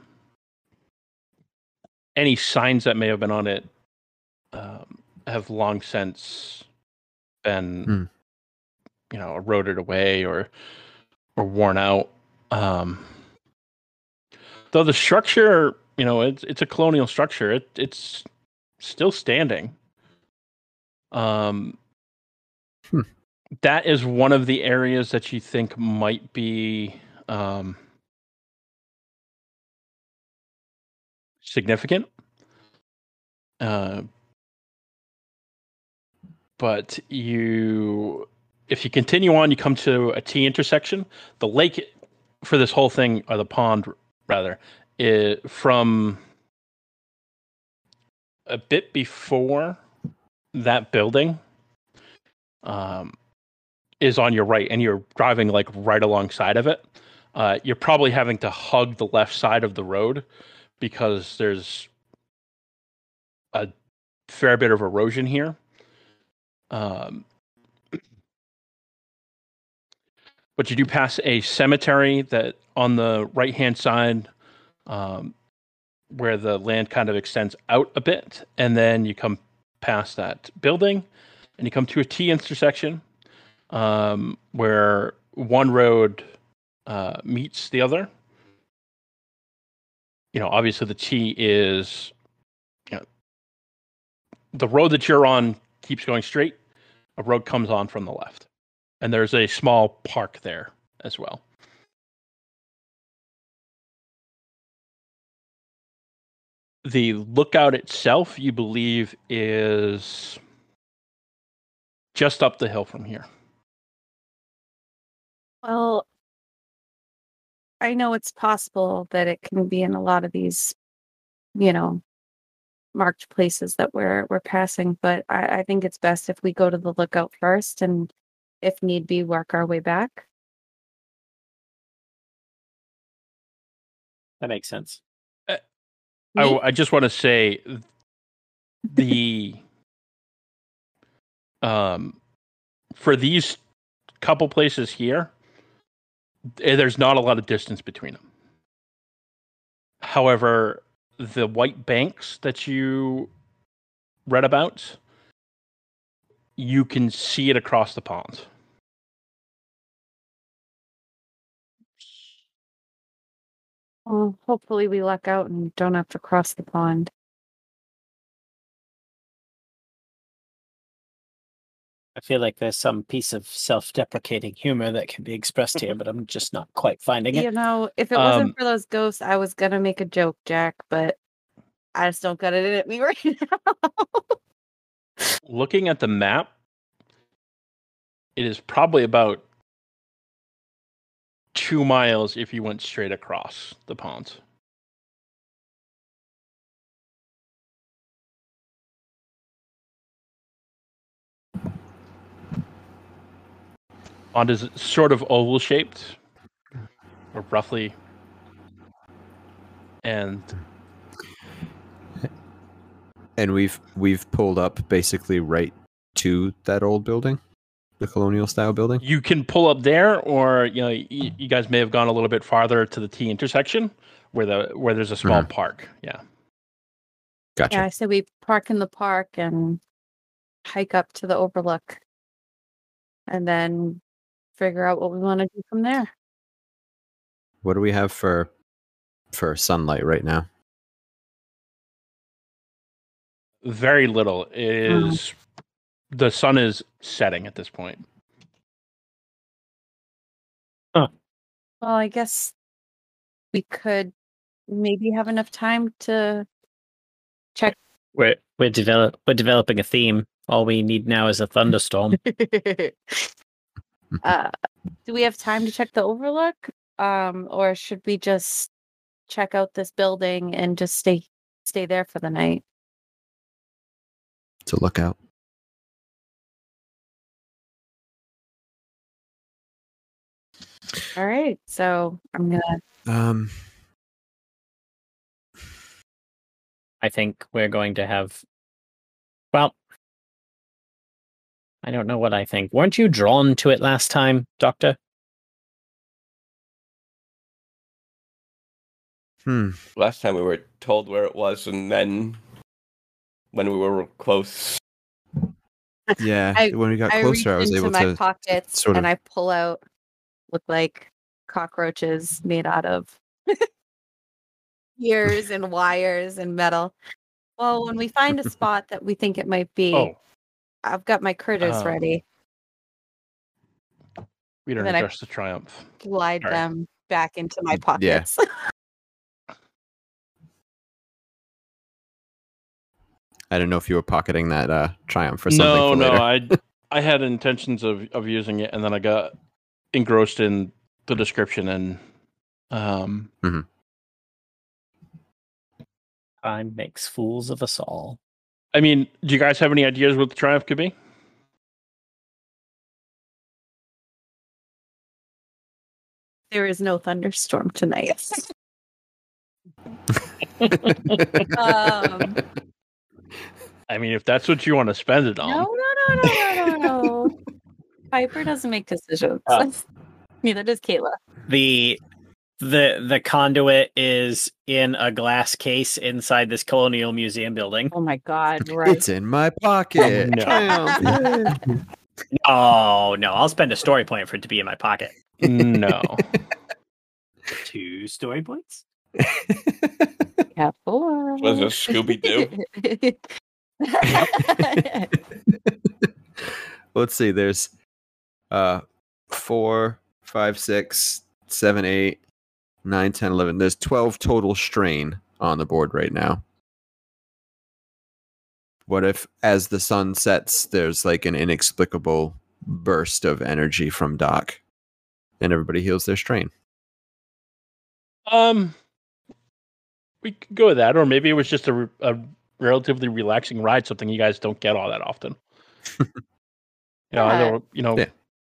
any signs that may have been on it um, have long since been, Hmm. you know, eroded away or or worn out. Um, though the structure You know, it's it's a colonial structure. It it's still standing. Um, Hmm. that is one of the areas that you think might be um, significant. Uh, but you, if you continue on, you come to a T intersection. The lake for this whole thing, or the pond rather, is from a bit before that building. Um, is on your right, and you're driving like right alongside of it. Uh, you're probably having to hug the left side of the road because there's a fair bit of erosion here. Um, but you do pass a cemetery that on the right hand side, um, where the land kind of extends out a bit, and then you come past that building, and you come to a T intersection, um, where one road uh, meets the other. You know, obviously the T is, you know, the road that you're on keeps going straight. A road comes on from the left, and there's a small park there as well. The lookout itself, you believe, is just up the hill from here. Well, I know it's possible that it can be in a lot of these, you know, marked places that we're we're passing, but I, I think it's best if we go to the lookout first, and if need be, work our way back. That makes sense. Uh, I, I just want to say the um for these couple places here, there's not a lot of distance between them. However, the white banks that you read about, you can see it across the pond. Well, hopefully we luck out and don't have to cross the pond. I feel like there's some piece of self-deprecating humor that can be expressed here, but I'm just not quite finding it. You know, if it wasn't Um, for those ghosts, I was gonna make a joke, Jack, but I just don't got it in me right now. Looking at the map, it is probably about two miles if you went straight across the pond. Pond is sort of oval shaped, or roughly, and And we've we've pulled up basically right to that old building, the colonial style building. you can pull up there, or you know, you, you guys may have gone a little bit farther to the T intersection, where the where there's a small Mhm. park. Yeah, Gotcha. Yeah, I said we park in the park and hike up to the overlook, and then figure out what we want to do from there. What do we have for for sunlight right now? very little. It is the sun is setting at this point. Well, I guess we could maybe have enough time to check. We're we're develop we're developing a theme. All we need now is a thunderstorm. uh, do we have time to check the overlook, um, or should we just check out this building and just stay stay there for the night? To look out. All right, so I'm gonna. Um, I think we're going to have. Well, I don't know what I think. Weren't you drawn to it last time, Doctor? hmm. Last time we were told where it was, and then when we were close, Yeah. I- when we got I reach closer, I was into able my to pockets sort of. and I pull out look like cockroaches made out of gears and wires and metal. Well, when we find a spot that we think it might be, Oh, I've got my critters Um, ready. we don't Then I- address the triumph. Glide Sorry. them back into my Yeah. pockets. I don't know if you were pocketing that uh, triumph for something. No, for no, later. I I had intentions of, of using it, and then I got engrossed in the description, and um, Time makes fools of us all. I mean, do you guys have any ideas what the triumph could be? There is no thunderstorm tonight. um, I mean, if that's what you want to spend it on. no, no, no, no, no, no, no. Piper doesn't make decisions. Uh, Neither does Kayla. The the the conduit is in a glass case inside this colonial museum building. Oh my god, right. It's in my pocket. No. Triumph. Oh no, I'll spend a story point for it to be in my pocket. No. Two story points? Yeah, four. Was it Scooby Doo? Let's see. There's uh four, five, six, seven, eight, nine, ten, eleven. There's twelve total strain on the board right now. What if, as the sun sets, there's like an inexplicable burst of energy from Doc, and everybody heals their strain? Um, we could go with that, or maybe it was just a, re- a relatively relaxing ride, something you guys don't get all that often. you know, Yeah. either, you know, Yeah.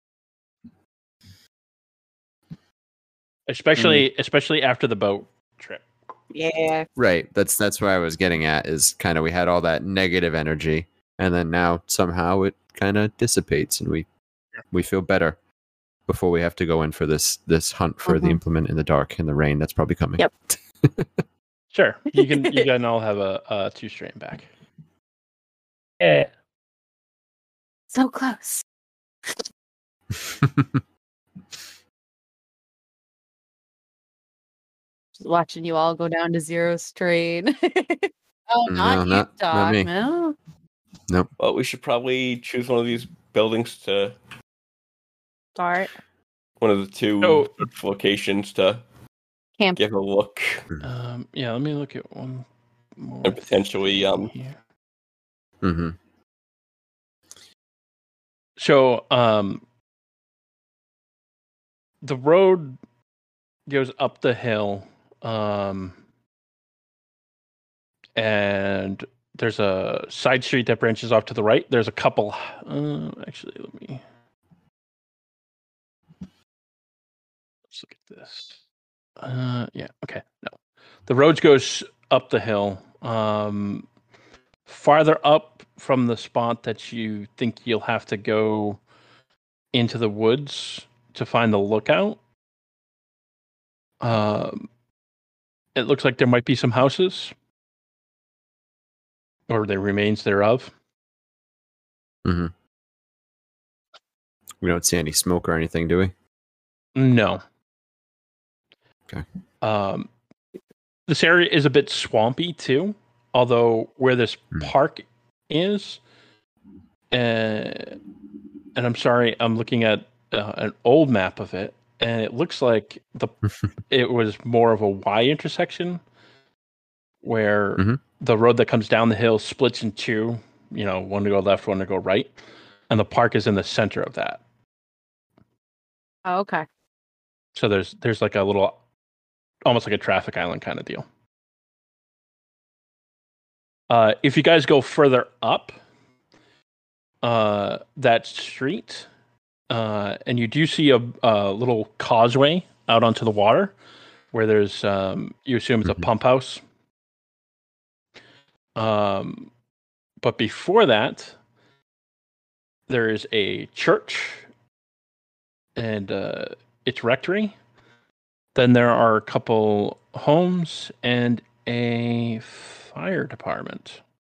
especially especially after the boat trip. Yeah. Right. That's that's where I was getting at. Is kind of we had all that negative energy, and then now somehow it kind of dissipates, and we we feel better before we have to go in for this this hunt for the Mhm. implement in the dark in the rain that's probably coming. Yep. Sure, you can you can all have a, a two strain back. Yeah. So close. Just watching you all go down to zero strain. oh, No, not you, not- not Doc. me. No. Nope. Well, we should probably choose one of these buildings to Start. one of the two So- locations to Camp. give a look Um, yeah, let me look at one more and potentially um here. hmm So, um, the road goes up the hill, um, and there's a side street that branches off to the right. There's a couple. Uh, actually, let me. Let's look at this. Uh, yeah. Okay. No, the road goes up the hill. Um, farther up from the spot that you think you'll have to go into the woods to find the lookout. Um, it looks like there might be some houses, or the remains thereof. hmm We don't see any smoke or anything, do we? No. Okay. Um, this area is a bit swampy too, although where this Hmm. park is, uh, and I'm sorry, I'm looking at uh, an old map of it, and it looks like the it was more of a Y intersection where Mhm. the road that comes down the hill splits in two, you know, one to go left, one to go right, and the park is in the center of that. Oh, okay. So there's there's like a little, almost like a traffic island kind of deal. Uh, if you guys go further up uh, that street, uh, and you do see a, a little causeway out onto the water, where there's um, you assume it's a Mhm. pump house. Um, but before that, there is a church and uh, its rectory. Then there are a couple homes and a fire department.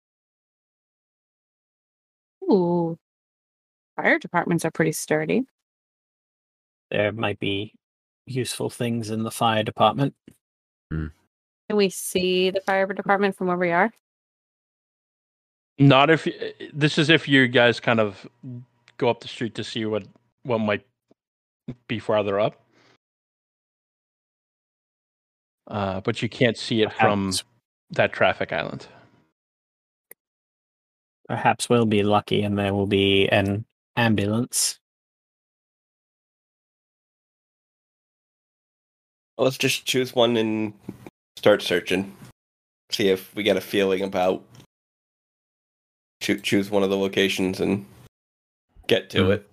Ooh. Fire departments are pretty sturdy. There might be useful things in the fire department. Can we see the fire department from where we are? Not if this is if you guys kind of go up the street to see what what might be farther up. Uh, but you can't see it from Perhaps. that traffic island. Perhaps we'll be lucky and there will be an ambulance. Well, let's just choose one and start searching. See if we get a feeling about. Cho- choose one of the locations and get to Mhm. it.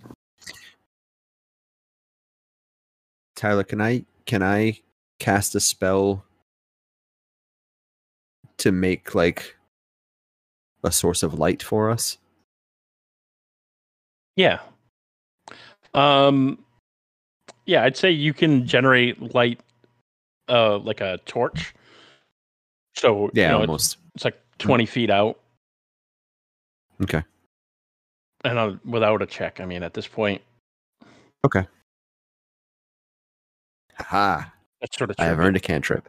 Tyler, can I can I cast a spell to make like a source of light for us? Yeah. Um. Yeah, I'd say you can generate light, uh, like a torch. So Yeah, you know, almost. It's, it's like twenty feet out, Okay. and uh, without a check. I mean, at this point, Okay. Haha. that's sort of. I have earned a cantrip.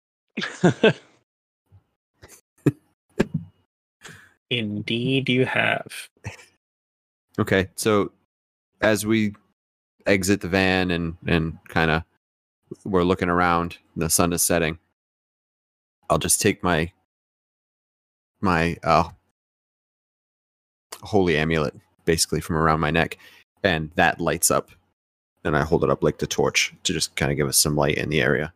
Indeed, you have. Okay, so as we exit the van and and kind of we're looking around, the sun is setting. I'll just take my my uh holy amulet basically from around my neck, and that lights up, and I hold it up like the torch to just kind of give us some light in the area.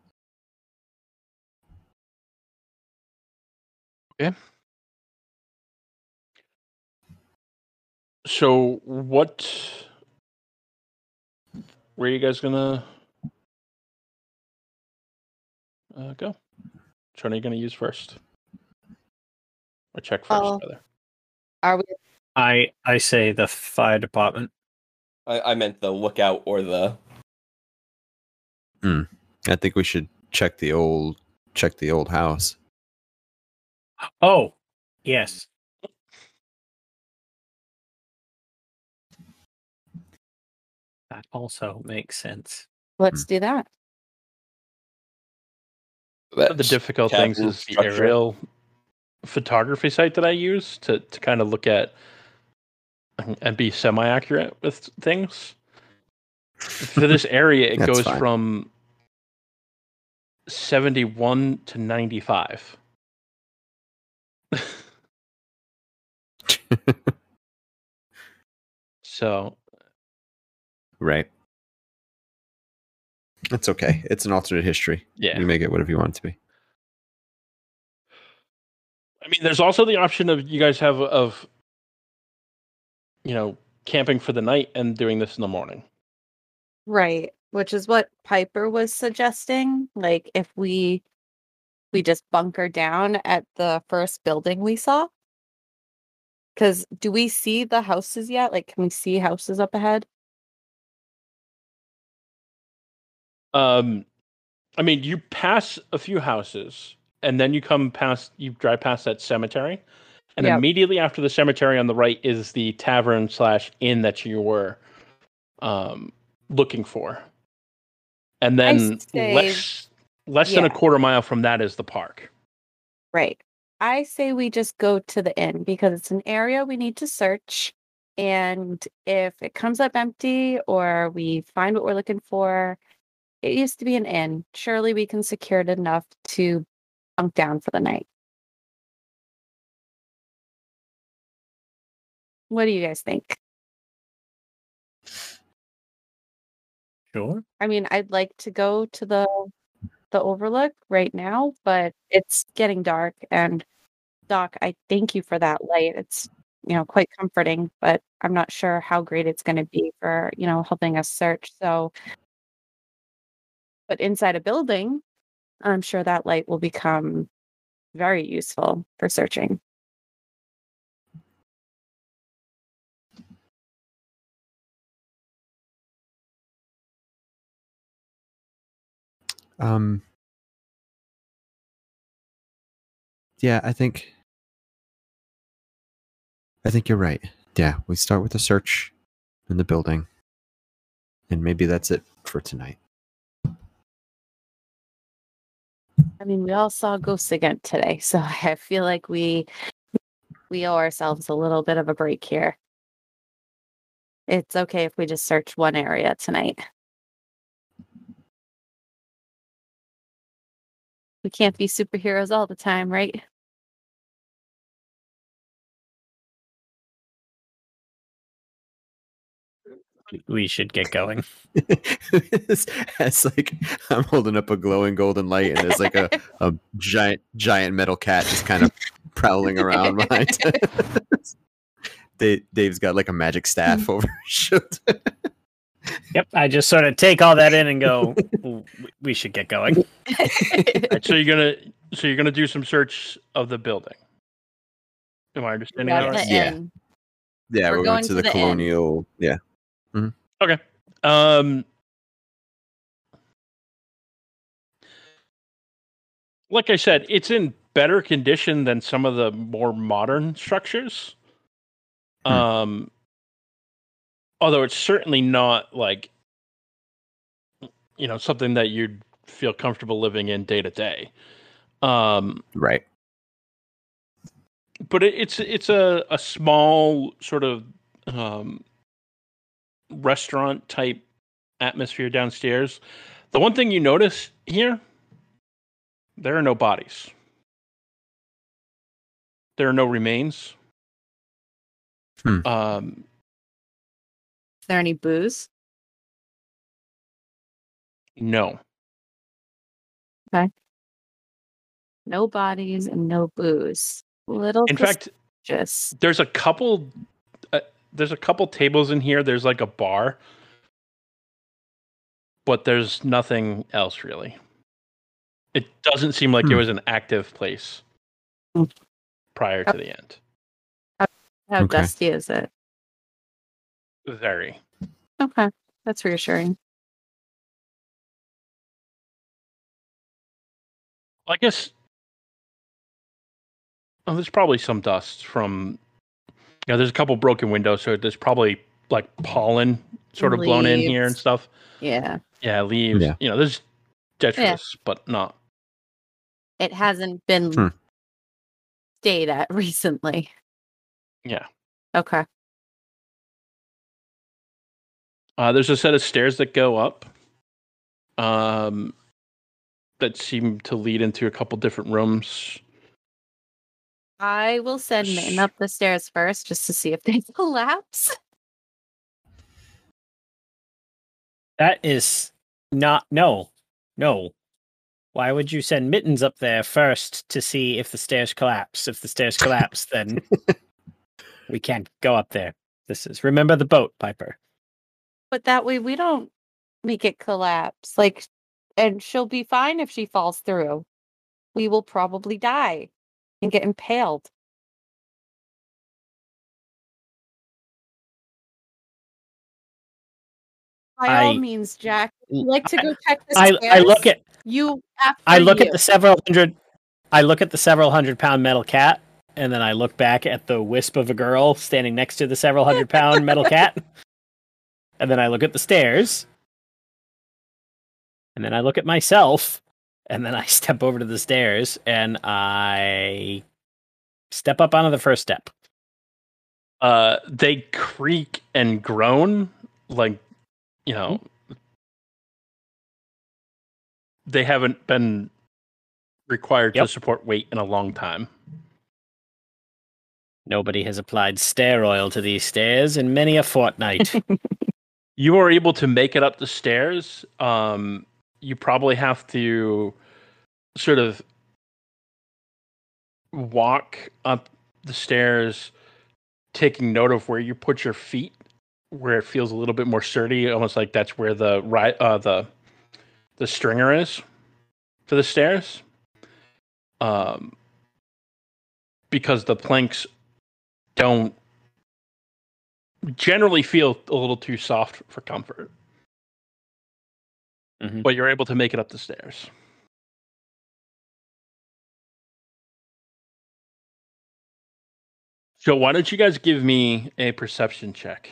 Okay. So what? Where are you guys gonna uh, go? Which one are you gonna use first, or check first, Oh. rather? Are we? I I say the fire department. I, I meant the lookout or the. I think we should check the old check the old house. Oh, yes. That also makes sense. Let's do that. One of the difficult things cabin is the structure. aerial photography site that I use to, to kind of look at and be semi-accurate with things. For this area, it That's goes fine. from seventy-one to ninety-five. So, Right. That's okay. It's an alternate history. yeah. You make it whatever you want it to be. I mean, there's also the option of you guys have of, you know, camping for the night and doing this in the morning. Right. Which is what Piper was suggesting. Like if we we just bunker down at the first building we saw. Because do we see the houses yet? Like, can we see houses up ahead? Um, I mean, you pass a few houses, and then you come past, you drive past that cemetery, and Yep. immediately after the cemetery on the right is the tavern slash inn that you were um, looking for, and then say- less less than a yeah. quarter mile from that is the park. Right. I say we just go to the inn because it's an area we need to search. And if it comes up empty or we find what we're looking for, it used to be an inn. Surely we can secure it enough to bunk down for the night. What do you guys think? Sure. I mean, I'd like to go to the the overlook right now, but it's getting dark. And Doc, I thank you for that light. It's, you know, quite comforting, but I'm not sure how great it's going to be for, you know, helping us search. So, but inside a building, I'm sure that light will become very useful for searching. Um. Yeah, I think. I think you're right. Yeah, we start with the search in the building, and maybe that's it for tonight. I mean, we all saw ghosts again today, so I feel like we we owe ourselves a little bit of a break here. It's okay if we just search one area tonight. We can't be superheroes all the time, right? We should get going. it's, it's like I'm holding up a glowing golden light, and there's like a, a giant giant metal cat just kind of prowling around behind. Dave, Dave's got like a magic staff over his shoulder. Yep, I just sort of take all that in and go, we should get going. Right, so you're gonna so you're gonna do some search of the building. Am I understanding that right? Yeah. Yeah, we're, We're going, going to to the, the inn. colonial. Yeah. Mhm. Okay. Um, like I said, it's in better condition than some of the more modern structures. Hmm. Um, although it's certainly not like, you know, something that you'd feel comfortable living in day to day. Um, Right. but it, it's it's a, a small sort of um, restaurant type atmosphere downstairs. The one thing you notice here, there are no bodies. There are no remains. Hmm. Um, Is there any booze? no. No bodies and no booze. Little In fact, just there's a couple. Uh, there's a couple tables in here. There's like a bar, but there's nothing else really. It doesn't seem like it Hmm. was an active place prior to the end. how Okay. dusty is it? Very. Okay, that's reassuring. I guess. Oh, there's probably some dust from. You know, there's a couple broken windows, so there's probably like pollen sort of blown in here and Leaves. stuff. Yeah, Yeah, leaves. Yeah. You know, there's detritus, but not. it hasn't been Hmm. stayed at recently. Yeah. Okay. Uh, there's a set of stairs that go up. Um, that seem to lead into a couple different rooms. I will send Min up the stairs first just to see if they collapse. That is not, no, no. Why would you send Mittens up there first to see if the stairs collapse? If the stairs collapse, then we can't go up there. This is, remember the boat, Piper. But that way we don't make it collapse. Like, and she'll be fine if she falls through. We will probably die and get impaled. By all I- means, Jack, if you like to go check the I, stairs. I look at you. After I look you. at the several hundred I look at the several hundred pound metal cat, and then I look back at the wisp of a girl standing next to the several hundred pound metal cat. And then I look at the stairs. And then I look at myself, and then I step over to the stairs, and I step up onto the first step. Uh, they creak and groan like, you know, they haven't been required Yep. to support weight in a long time. Nobody has applied stair oil to these stairs in many a fortnight. You are able to make it up the stairs. Um, you probably have to sort of walk up the stairs, taking note of where you put your feet, where it feels a little bit more sturdy, almost like that's where the ri- uh, the the stringer is for the stairs. Um, because the planks don't generally feel a little too soft for comfort. Mhm. But you're able to make it up the stairs. So why don't you guys give me a perception check?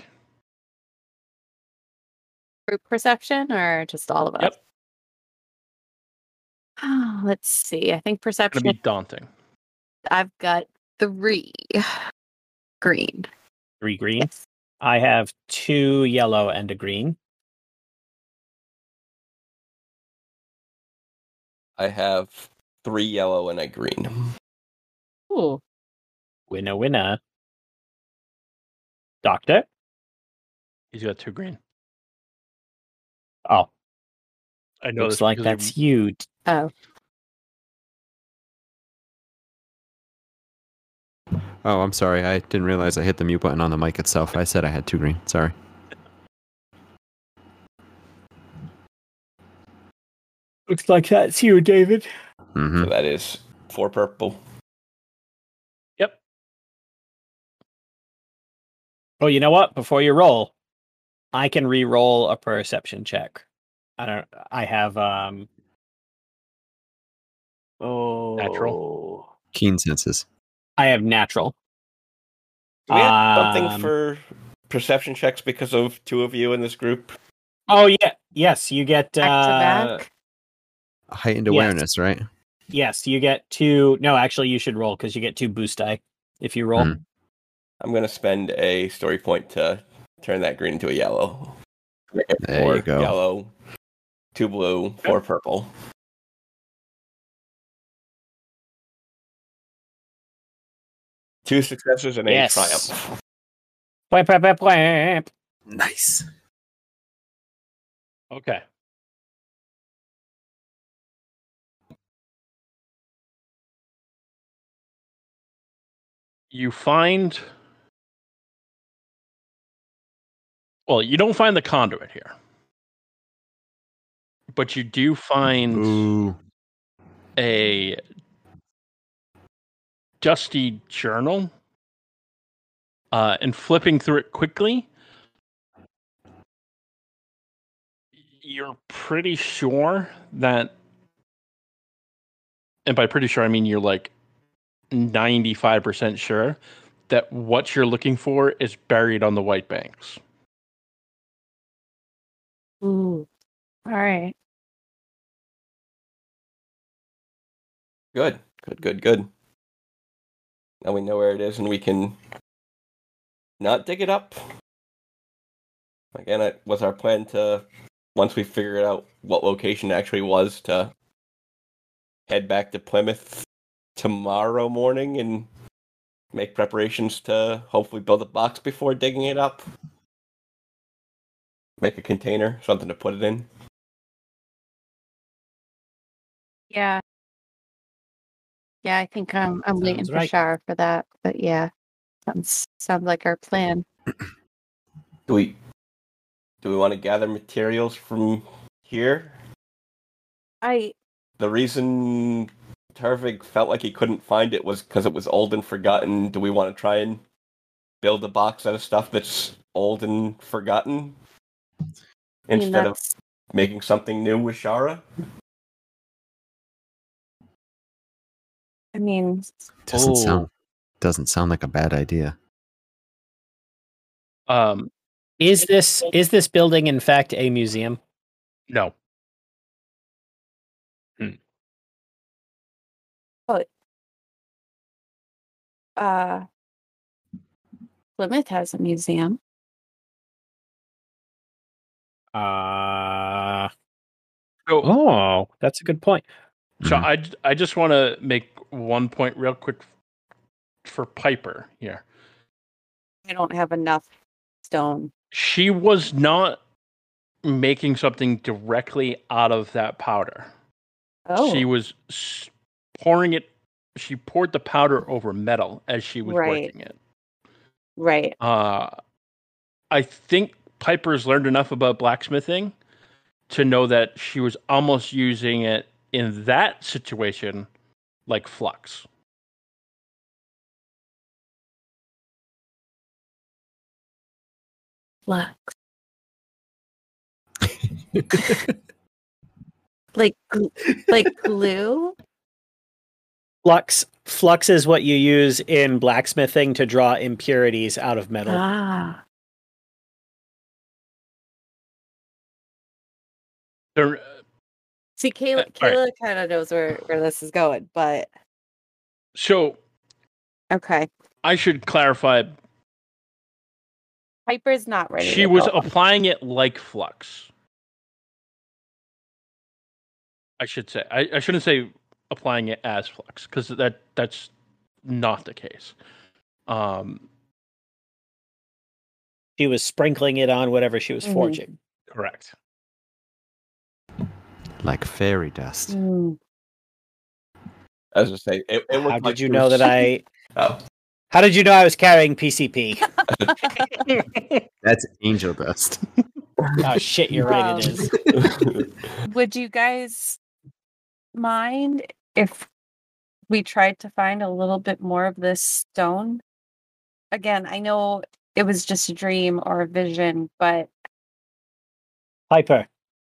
Group perception or just all of us? Yep. Oh, let's see. I think It's perception. gonna be daunting. I've got three green. Three green. I have two yellow and a green. I have three yellow and a green. Ooh. Winner, winner. Doctor? He's got two green. Oh. I know Looks this like because that's you- you. Oh. Oh, I'm sorry. I didn't realize I hit the mute button on the mic itself. I said I had two green. Sorry. Looks like that's you, David. Mm-hmm. So that is four purple. Yep. Oh, you know what? Before you roll, I can re-roll a perception check. I don't. I have um. Oh, Natural. Keen senses. I have natural. Do we have something Um, for perception checks because of two of you in this group? Oh yeah, yes, you get Back to uh, back. Heightened Yes. awareness, right? yes, you get two. No, actually, you should roll because you get two boost die if you roll. Hmm. I'm going to spend a story point to turn that green into a yellow. Make it There four you go. Yellow, two blue, four purple. Two successes and a Yes. triumph. Whap, whap, whap, whap. Nice. Okay. You find. Well, you don't find the conduit here. But you do find Ooh. a dusty journal. Uh, and flipping through it quickly, you're pretty sure that, and by pretty sure I mean you're like ninety-five percent sure that what you're looking for is buried on the White Banks. Ooh. All right. Good, good, good, good. Now we know where it is and we can not dig it up. Again, it was our plan to, once we figured out what location it actually was, to head back to Plymouth tomorrow morning and make preparations to hopefully build a box before digging it up. Make a container, something to put it in. Yeah. Yeah, I think um, I'm waiting Sounds for right. Shara for that. But yeah, sounds sounds like our plan. Do we do we want to gather materials from here? I The reason Tarvig felt like he couldn't find it was because it was old and forgotten. Do we want to try and build a box out of stuff that's old and forgotten I mean, instead of that's making something new with Shara? I mean, Doesn't Oh. sound doesn't sound like a bad idea. Um, Is this is this building in fact a museum? no. uh Plymouth has a museum. Uh So, oh, that's a good point. so Mhm. I, j- I just want to make one point real quick for Piper here. I don't have enough stone. She was not making something directly out of that powder. Oh, She was s- pouring it. She poured the powder over metal as she was Right. working it. right. Uh, I think Piper's learned enough about blacksmithing to know that she was almost using it in that situation like flux. Flux. Like gl- like glue. Flux flux is what you use in blacksmithing to draw impurities out of metal. Ah. There, See, Kayla, Uh, all right. Kayla kind of knows where, where this is going, but So okay. I should clarify. Piper's not ready. She to was go. applying it like flux. I should say. I, I shouldn't say applying it as flux because that that's not the case. Um, She was sprinkling it on whatever she was Mhm. forging. correct. Like fairy dust. Mm. As I say, it, it How looked like did you she know was- that I? Oh. How did you know I was carrying P C P? That's angel dust. Oh shit! You're right. It is. Would you guys mind if we tried to find a little bit more of this stone? Again, I know it was just a dream or a vision, but Piper,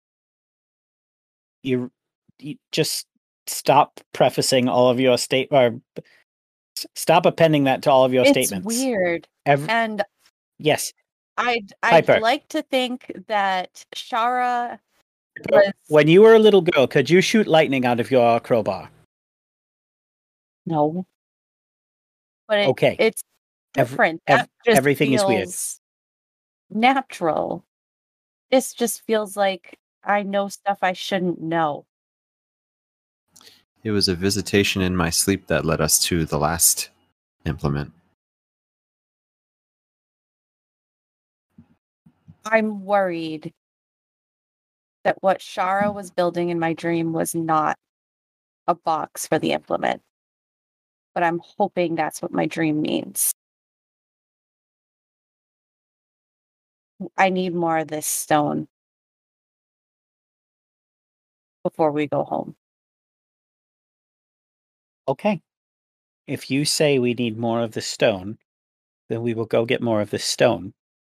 you, you just stop prefacing all of your state or s- stop appending that to all of your it's statements. weird. Ev- And yes, I'd I'd Piper. like to think that Shara was when you were a little girl, could you shoot lightning out of your crowbar? no. But it, Okay. it's Ev- different. ev- That just everything is weird. feels natural. This just feels like I know stuff I shouldn't know. It was a visitation in my sleep that led us to the last implement. I'm worried that what Shara was building in my dream was not a box for the implement. But I'm hoping that's what my dream means. I need more of this stone before we go home. Okay. If you say we need more of the stone, then we will go get more of the stone.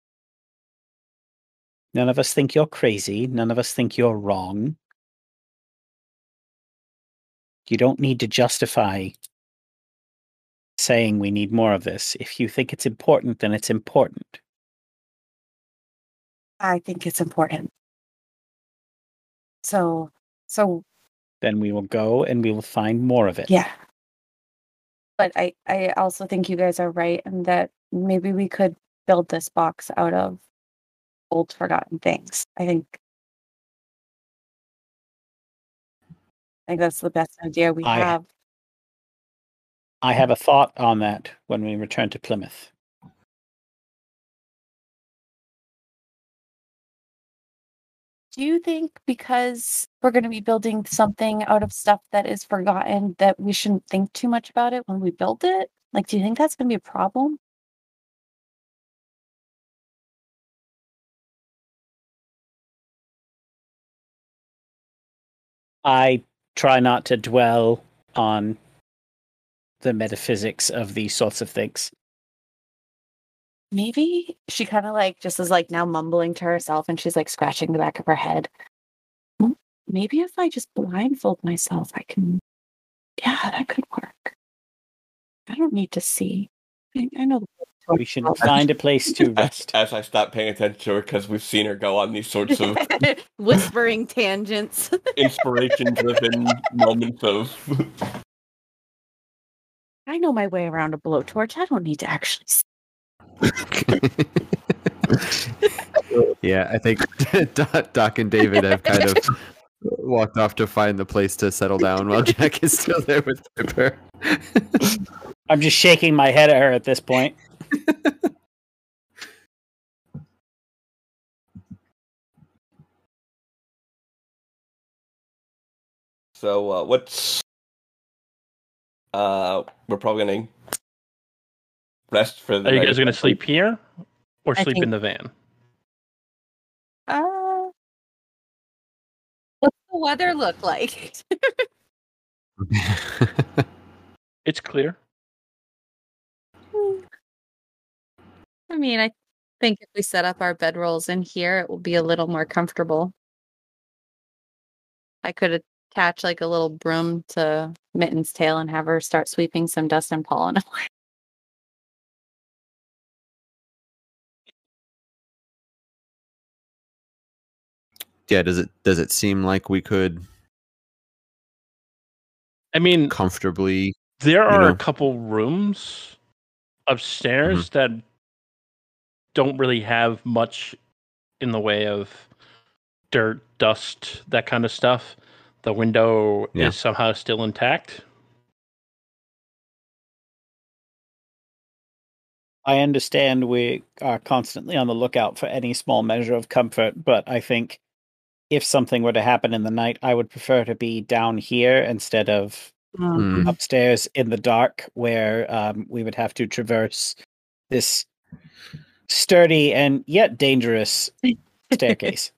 None of us think you're crazy. None of us think you're wrong. You don't need to justify saying we need more of this. If you think it's important, then it's important. I think it's important. So, so Then we will go and we will find more of it. yeah. But I, I also think you guys are right and that maybe we could build this box out of old forgotten things. I think I think that's the best idea we I- have. I have a thought on that when we return to Plymouth. Do you think because we're going to be building something out of stuff that is forgotten that we shouldn't think too much about it when we build it? Like, do you think that's going to be a problem? I try not to dwell on the metaphysics of these sorts of things. Maybe she kind of like just is like now mumbling to herself and she's like scratching the back of her head. "Hmm, maybe if I just blindfold myself, I can. Yeah, that could work. I don't need to see. I, I know. We should find a place to As, rest. as I stop paying attention to her because we've seen her go on these sorts of Whispering tangents. inspiration-driven moments of. I know my way around a blowtorch. I don't need to actually see. Yeah, I think Doc Doc and David have kind of walked off to find the place to settle down while Jack is still there with Piper. I'm just shaking my head at her at this point. So, uh, what's. Uh, we're probably gonna rest for the Are you night. guys going to sleep here or I sleep in think- the van? Uh, What's the weather look like? It's clear. I mean, I think if we set up our bedrolls in here, it will be a little more comfortable. I could attach like a little broom to Mitten's tail and have her start sweeping some dust and pollen away. Yeah, does it does it seem like we could I mean, comfortably. there are know? a couple rooms upstairs Mm-hmm. that don't really have much in the way of dirt, dust, that kind of stuff. The window Yeah. is somehow still intact. I understand we are constantly on the lookout for any small measure of comfort, but I think if something were to happen in the night, I would prefer to be down here instead of Mm. upstairs in the dark, where um, we would have to traverse this sturdy and yet dangerous staircase.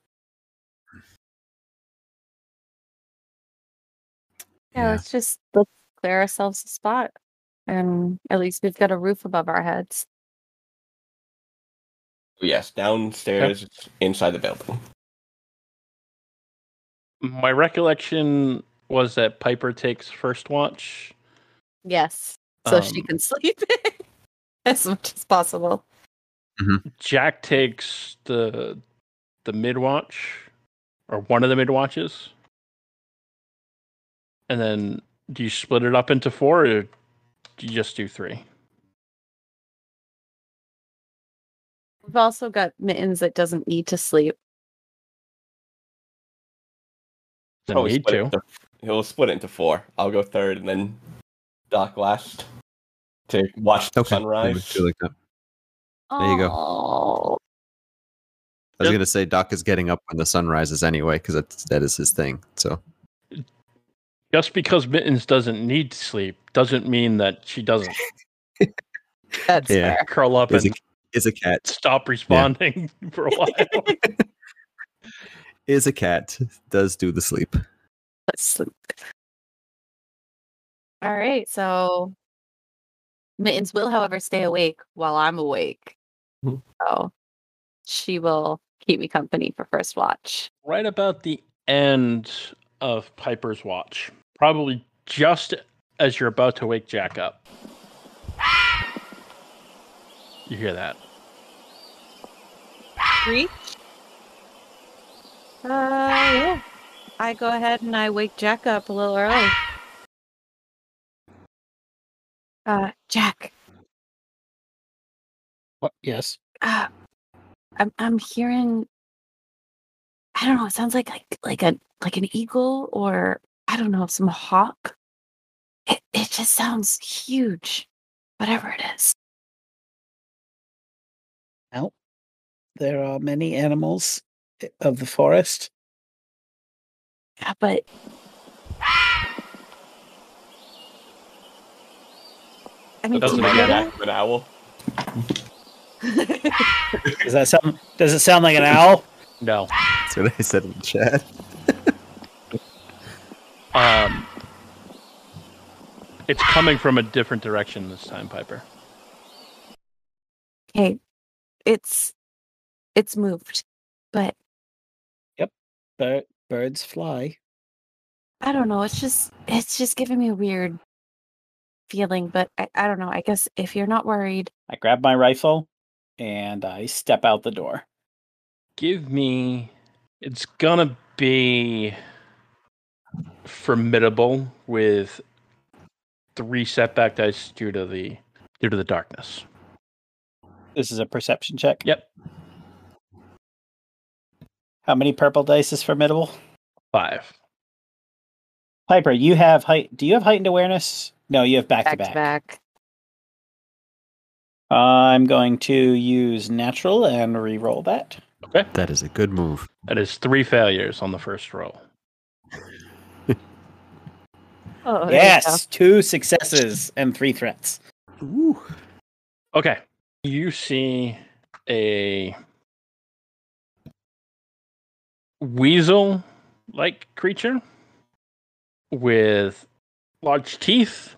Yeah, Yeah. let's just let's clear ourselves a spot, and at least we've got a roof above our heads. Yes, downstairs, inside the building. My recollection was that Piper takes first watch. Yes, so she Um, can sleep as much as possible. Jack takes the the mid watch, or one of the mid watches, and then do you split it up into four, or do you just do three? We've also got Mittens that doesn't need to sleep. Doesn't Probably need split it to. into- he'll split it into four. I'll go third, and then Doc last to watch the Okay. sunrise. Let's do like that. There you go. Oh, I was Yep. gonna say Doc is getting up when the sun rises anyway, because that's that is his thing. So Just because Mittens doesn't need to sleep doesn't mean that she doesn't that's Yeah. fair. curl up is a and is a cat stop responding for a while. is a cat does do the sleep. Let's sleep. All right, so Mittens will, however, stay awake while I'm awake. Mhm. So she will keep me company for first watch. Right about the end of Piper's watch, probably just as you're about to wake Jack up. You hear that? Reach? Uh, yeah. I go ahead and I wake Jack up a little early. Uh, Jack, What? Yes. uh, I'm I'm hearing. I don't know. It sounds like like like a like an eagle or I don't know, some hawk. It it just sounds huge, whatever it is. Well, there are many animals of the forest. Yeah, but I mean, Doesn't do you make hear that that? An owl. Does that sound? Does it sound like an owl? No. That's what I said in the chat. Um, it's coming from a different direction this time, Piper. Hey, it's it's moved, but Bir- birds fly. I don't know. It's just it's just giving me a weird feeling. But I, I don't know. I guess if you're not worried, I grab my rifle and I step out the door. Give me. It's gonna be formidable with three setback dice due to the due to the darkness. This is a perception check. Yep, How many purple dice is formidable? five. Piper, you have height. Do you have heightened awareness? No, you have back, back to to back. back. I'm going to use natural and re-roll that. Okay, That is a good move. that is three failures on the first roll. Oh, there you go. Yes, two successes and three threats. Ooh. Okay, you see a weasel-like creature with large teeth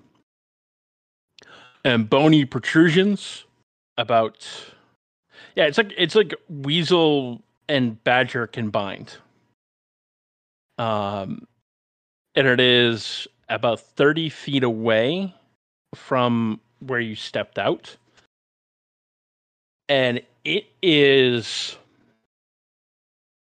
and bony protrusions. About yeah, it's like it's like weasel and badger combined. Um, and it is about thirty feet away from where you stepped out, and it is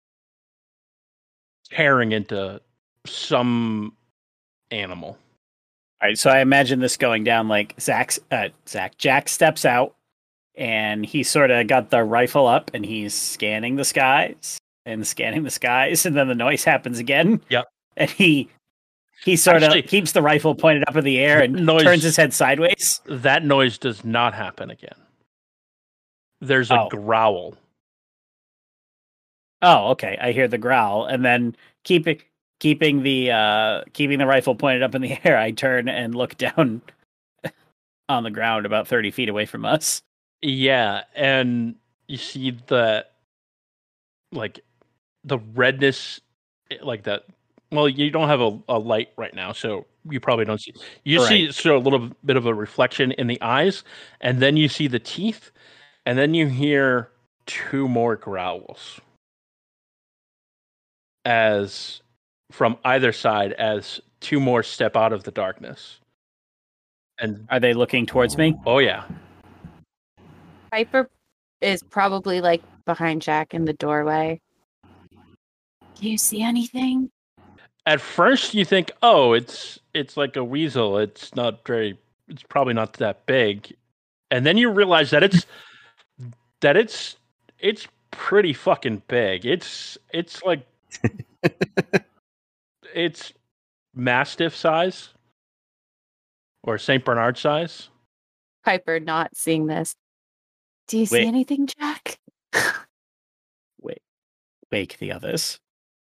tearing into some animal. All right, so I imagine this going down like Zach's, uh, Zach, Jack steps out and he sort of got the rifle up and he's scanning the skies and scanning the skies. And then the noise happens again. Yep. And he, he sort of keeps the rifle pointed up in the air and noise, turns his head sideways. That noise does not happen again. There's a Oh. growl. Oh, okay. I hear the growl, and then keeping keeping the uh, keeping the rifle pointed up in the air, I turn and look down on the ground about thirty feet away from us. Yeah, and you see the like the redness, like that. Well, you don't have a, a light right now, so you probably don't see. You Right. see sort of a little bit of a reflection in the eyes, and then you see the teeth, and then you hear two more growls as from either side as two more step out of the darkness. And are they looking towards me? Oh yeah. Piper is probably like behind Jack in the doorway. Do you see anything? At first you think, oh, it's it's like a weasel. It's not very it's probably not that big. And then you realize that it's that it's it's pretty fucking big. It's it's like it's Mastiff size or Saint Bernard size. Piper not seeing this. Do you Wait. see anything, Jack? Wait, wake the others.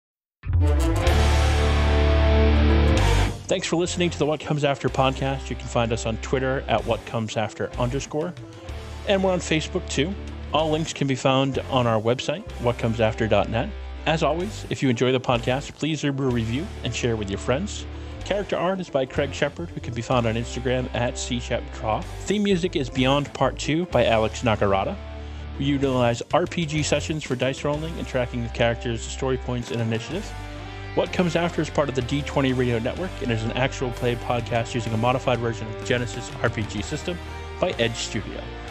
Thanks for listening to the What Comes After podcast. You can find us on Twitter at What Comes After underscore, and we're on Facebook too. All links can be found on our website, what comes after dot net. As always, if you enjoy the podcast, please leave a review and share with your friends. Character art is by Craig Shepard, who can be found on Instagram at c shep draw. Theme music is Beyond Part two by Alex Nagarata. We utilize R P G sessions for dice rolling and tracking the characters' story points and initiative. What Comes After is part of the D twenty Radio Network and is an actual play podcast using a modified version of the Genesis R P G system by Edge Studio.